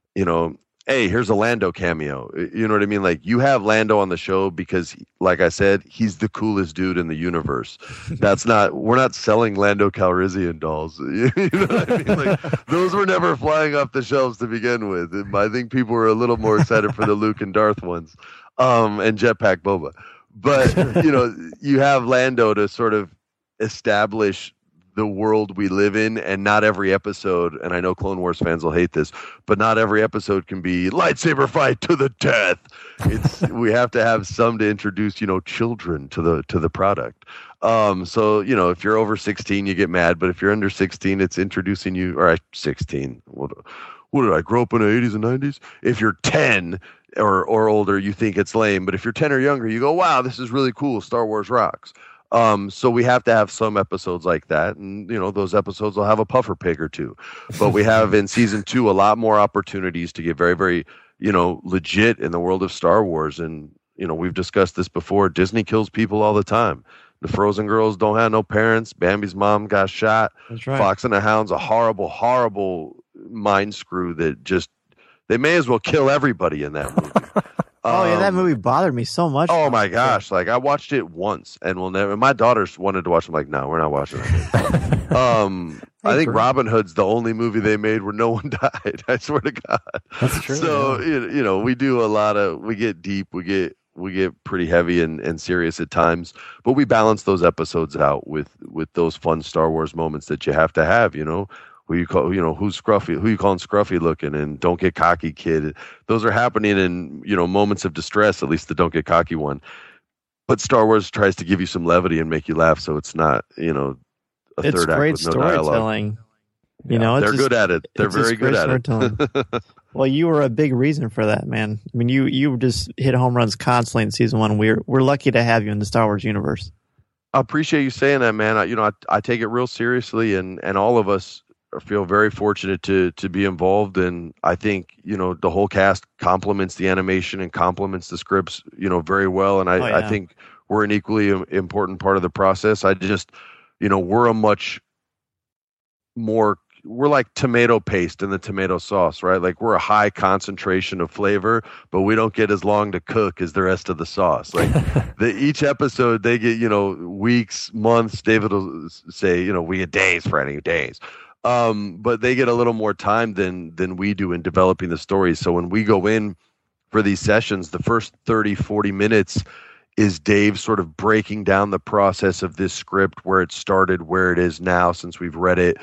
hey, here's a Lando cameo. You know what I mean? Like, you have Lando on the show because, like I said, he's the coolest dude in the universe. We're not selling Lando Calrissian dolls. You know what I mean? Like, those were never flying off the shelves to begin with. And I think people were a little more excited for the Luke and Darth ones, and Jetpack Boba. But, you have Lando to sort of establish the world we live in, and not every episode, and I know Clone Wars fans will hate this, but not every episode can be lightsaber fight to the death. We have to have some to introduce, children to the product. So, if you're over 16, you get mad, but if you're under 16, it's introducing you, or 16. What did I grow up in the 80s and 90s? If you're 10 or older, you think it's lame, but if you're 10 or younger, you go, wow, this is really cool. Star Wars rocks. So we have to have some episodes like that, and those episodes will have a puffer pig or two. But we have in season 2 a lot more opportunities to get very, very, legit in the world of Star Wars. And we've discussed this before. Disney kills people all the time. The Frozen girls don't have no parents. Bambi's mom got shot. That's right. Fox and the Hound's a horrible, horrible mind screw that they may as well kill everybody in that movie. That movie bothered me so much. Oh my gosh! Like, I watched it once, and we'll never. My daughters wanted to watch it. I'm like, no, we're not watching it. I think Robin Hood's the only movie they made where no one died. I swear to God. That's true. So we do a lot of. We get deep. We get pretty heavy and serious at times, but we balance those episodes out with those fun Star Wars moments that you have to have. Who you call, who's scruffy, who you calling scruffy looking, and don't get cocky, kid. Those are happening in, moments of distress, at least the don't get cocky one. But Star Wars tries to give you some levity and make you laugh, so it's not, a it's third act great with no dialogue. storytelling. They're good at it. They're very good at it. Well, you were a big reason for that, man. I mean, you just hit home runs constantly in season 1. We're lucky to have you in the Star Wars universe. I appreciate you saying that, man. I take it real seriously, and all of us feel very fortunate to be involved, and I think the whole cast complements the animation and complements the scripts very well, and I think we're an equally important part of the process. I just we're a much more tomato paste in the tomato sauce, right? Like we're a high concentration of flavor, but we don't get as long to cook as the rest of the sauce. Like each episode they get, weeks, months. David will say, we get days, Franny, days. But they get a little more time than we do in developing the stories. So when we go in for these sessions, the first 30, 40 minutes is Dave sort of breaking down the process of this script, where it started, where it is now since we've read it.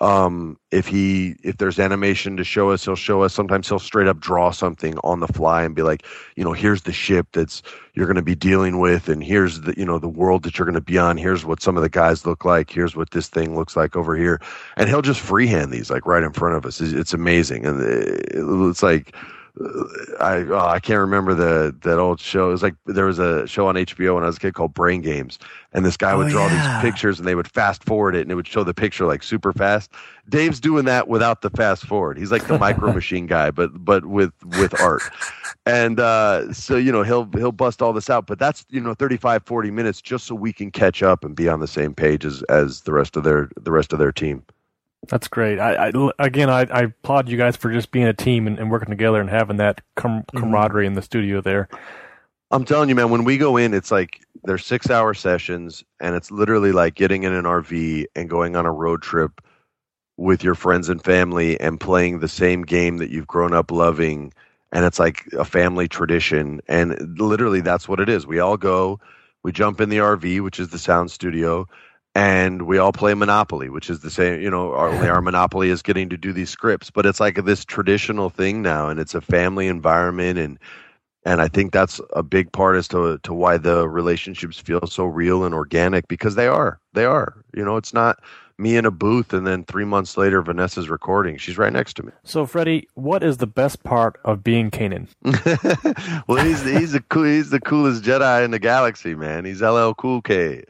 If there's animation to show us, he'll show us. Sometimes he'll straight up draw something on the fly and be like, here's the ship you're going to be dealing with, and here's the world that you're going to be on. Here's what some of the guys look like. Here's what this thing looks like over here. And he'll just freehand these like right in front of us. It's amazing. And it's like, I can't remember that old show. It was like there was a show on HBO when I was a kid called Brain Games, and this guy would draw these pictures and they would fast forward it and it would show the picture like super fast. Dave's doing that without the fast forward. He's like the Micro Machine guy, but with art. And so he'll bust all this out, but that's 35, 40 minutes just so we can catch up and be on the same page as the rest of their team. That's great. I applaud you guys for just being a team and working together and having that camaraderie in the studio there. I'm telling you, man, when we go in, it's like they're 6-hour sessions, and it's literally like getting in an RV and going on a road trip with your friends and family and playing the same game that you've grown up loving. And it's like a family tradition. And literally that's what it is. We all go, we jump in the RV, which is the sound studio, and we all play Monopoly, which is the same, our Monopoly is getting to do these scripts, but it's like this traditional thing now, and it's a family environment. And I think that's a big part as to why the relationships feel so real and organic, because they are, it's not me in a booth and then 3 months later Vanessa's recording. She's right next to me. So Freddie, what is the best part of being Kanan? Well, he's the coolest Jedi in the galaxy, man. He's LL Cool K.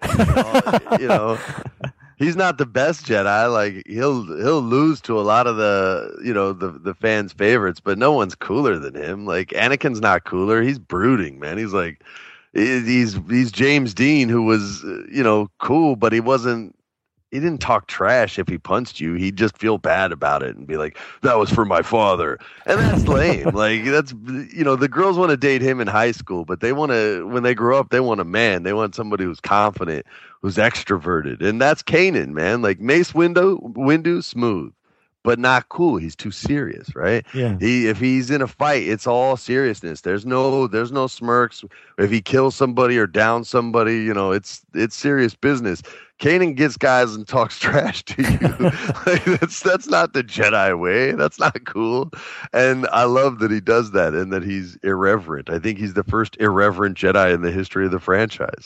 He's not the best Jedi. Like he'll lose to a lot of the fans' favorites, but no one's cooler than him. Like Anakin's not cooler. He's brooding, man. He's like he's James Dean, who was cool, but he didn't talk trash if he punched you. He'd just feel bad about it and be like, that was for my father. And that's lame. Like that's, the girls want to date him in high school, but when they grow up, they want a man. They want somebody who's confident, who's extroverted. And that's Kanan, man. Like Mace Windu, smooth, but not cool. He's too serious, right? Yeah. If he's in a fight, it's all seriousness. There's no smirks. If he kills somebody or downs somebody, it's serious business. Kanan gets guys and talks trash to you. Like, that's not the Jedi way. That's not cool. And I love that he does that and that he's irreverent. I think he's the first irreverent Jedi in the history of the franchise.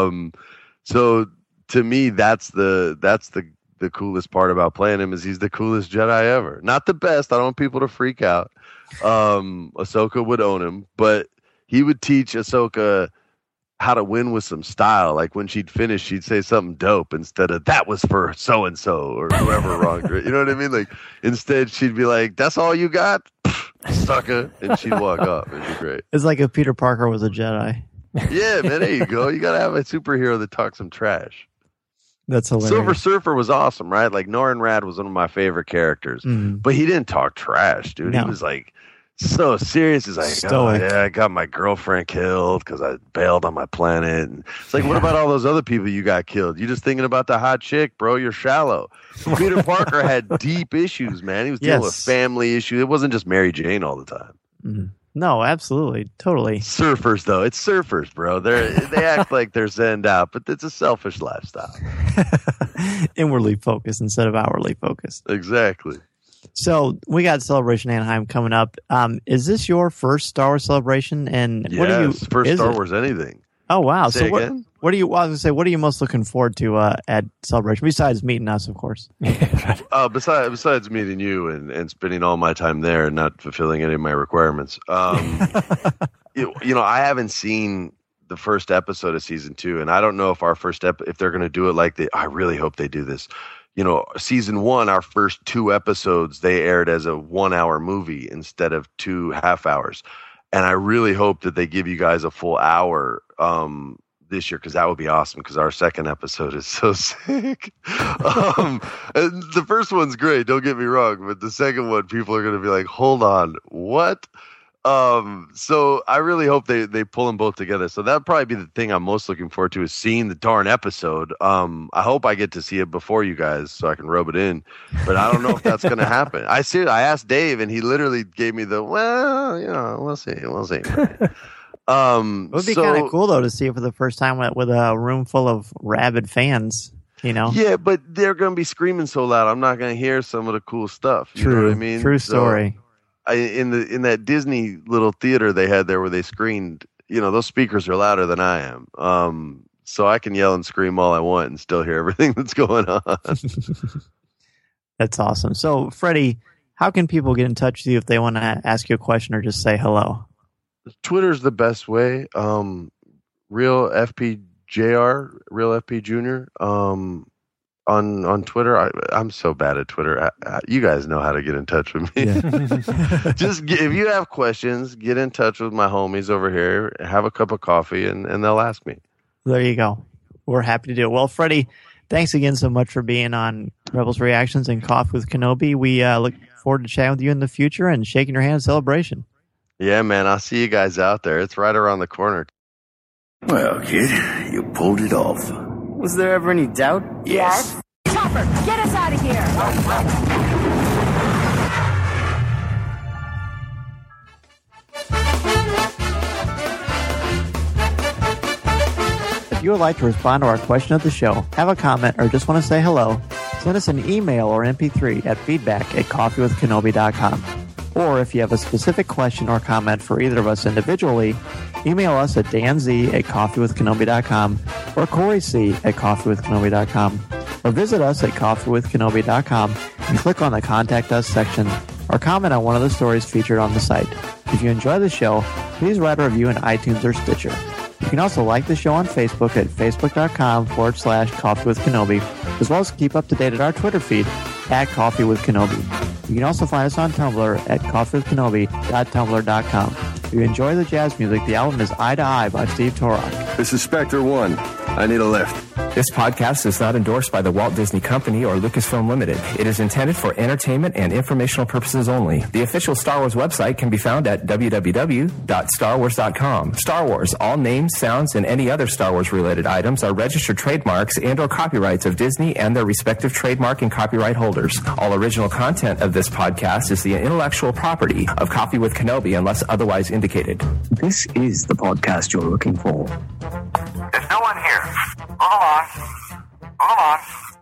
So to me, that's the coolest part about playing him, is he's the coolest Jedi ever. Not the best. I don't want people to freak out. Ahsoka would own him, but he would teach Ahsoka how to win with some style. Like when she'd finish, she'd say something dope instead of that was for so-and-so or whoever wronged her. You know what I mean? Like instead she'd be like, that's all you got? Sucker. And she'd walk off. It'd be great. It's like if Peter Parker was a Jedi. Yeah, man, there you go. You got to have a superhero that talks some trash. That's hilarious. Silver Surfer was awesome, right? Like Norrin Rad was one of my favorite characters, but he didn't talk trash, dude. No. He was like so serious. He's like, stoic. Oh, yeah, I got my girlfriend killed because I bailed on my planet. And it's like, what about all those other people you got killed? You just thinking about the hot chick, bro. You're shallow. Peter Parker had deep issues, man. He was dealing with family issues. It wasn't just Mary Jane all the time. Mm-hmm. No, absolutely. Totally. Surfers, though. It's surfers, bro. They act like they're zen'd out, but it's a selfish lifestyle. Inwardly focused instead of outwardly focused. Exactly. So we got Celebration Anaheim coming up. Is this your first Star Wars celebration? And yes, first Star Wars anything. Oh wow! Say so again? What do you? Well, I was gonna say, what are you most looking forward to at Celebration besides meeting us, of course? Besides meeting you and spending all my time there and not fulfilling any of my requirements. I haven't seen the first episode of season 2, and I don't know if our if they're going to do it like I really hope they do this. Season 1, our first 2 episodes, they aired as a 1-hour movie instead of 2 half hours. And I really hope that they give you guys a full hour this year, because that would be awesome, because our second episode is so sick. And the first one's great, don't get me wrong, but the second one, people are going to be like, hold on, what? So I really hope they pull them both together. So that'd probably be the thing I'm most looking forward to, is seeing the darn episode. I hope I get to see it before you guys so I can rub it in, but I don't know if that's going to happen. I asked Dave, and he literally gave me the, well, we'll see. It would be kind of cool though to see it for the first time with a room full of rabid fans. Yeah, but they're going to be screaming so loud, I'm not going to hear some of the cool stuff. You know what I mean? True story. In that Disney little theater they had there where they screened, those speakers are louder than I am. So I can yell and scream all I want and still hear everything that's going on. That's awesome. So, Freddie, how can people get in touch with you if they want to ask you a question or just say hello? Twitter's the best way. Real FPJR, Real FP Jr. On Twitter. I'm so bad at Twitter. You guys know how to get in touch with me. Yeah. If you have questions, get in touch with my homies over here, have a cup of coffee, and they'll ask me. There you go. We're happy to do it. Well, Freddie, thanks again so much for being on Rebels Reactions and Coffee with Kenobi. We look forward to chatting with you in the future and shaking your hand in celebration. Yeah, man. I'll see you guys out there. It's right around the corner. Well, kid, you pulled it off. Was there ever any doubt? Yes. Chopper, get us out of here! If you would like to respond to our question of the show, have a comment, or just want to say hello, send us an email or MP3 at feedback@coffeewithkenobi.com. Or if you have a specific question or comment for either of us individually, email us at danz@coffeewithkenobi.com or coryc@coffeewithkenobi.com, or visit us at coffeewithkenobi.com and click on the Contact Us section, or comment on one of the stories featured on the site. If you enjoy the show, please write a review in iTunes or Stitcher. You can also like the show on Facebook at facebook.com/coffeewithkenobi, as well as keep up to date at our Twitter feed at coffeewithkenobi. You can also find us on Tumblr at coffeewithkenobi.tumblr.com. If you enjoy the jazz music, the album is Eye to Eye by Steve Torok. This is Spectre 1. I need a lift. This podcast is not endorsed by the Walt Disney Company or Lucasfilm Limited. It is intended for entertainment and informational purposes only. The official Star Wars website can be found at www.starwars.com. Star Wars, all names, sounds, and any other Star Wars-related items are registered trademarks and or copyrights of Disney and their respective trademark and copyright holders. All original content of this podcast is the intellectual property of Coffee with Kenobi unless otherwise indicated. This is the podcast you're looking for. There's no one here. Hold on.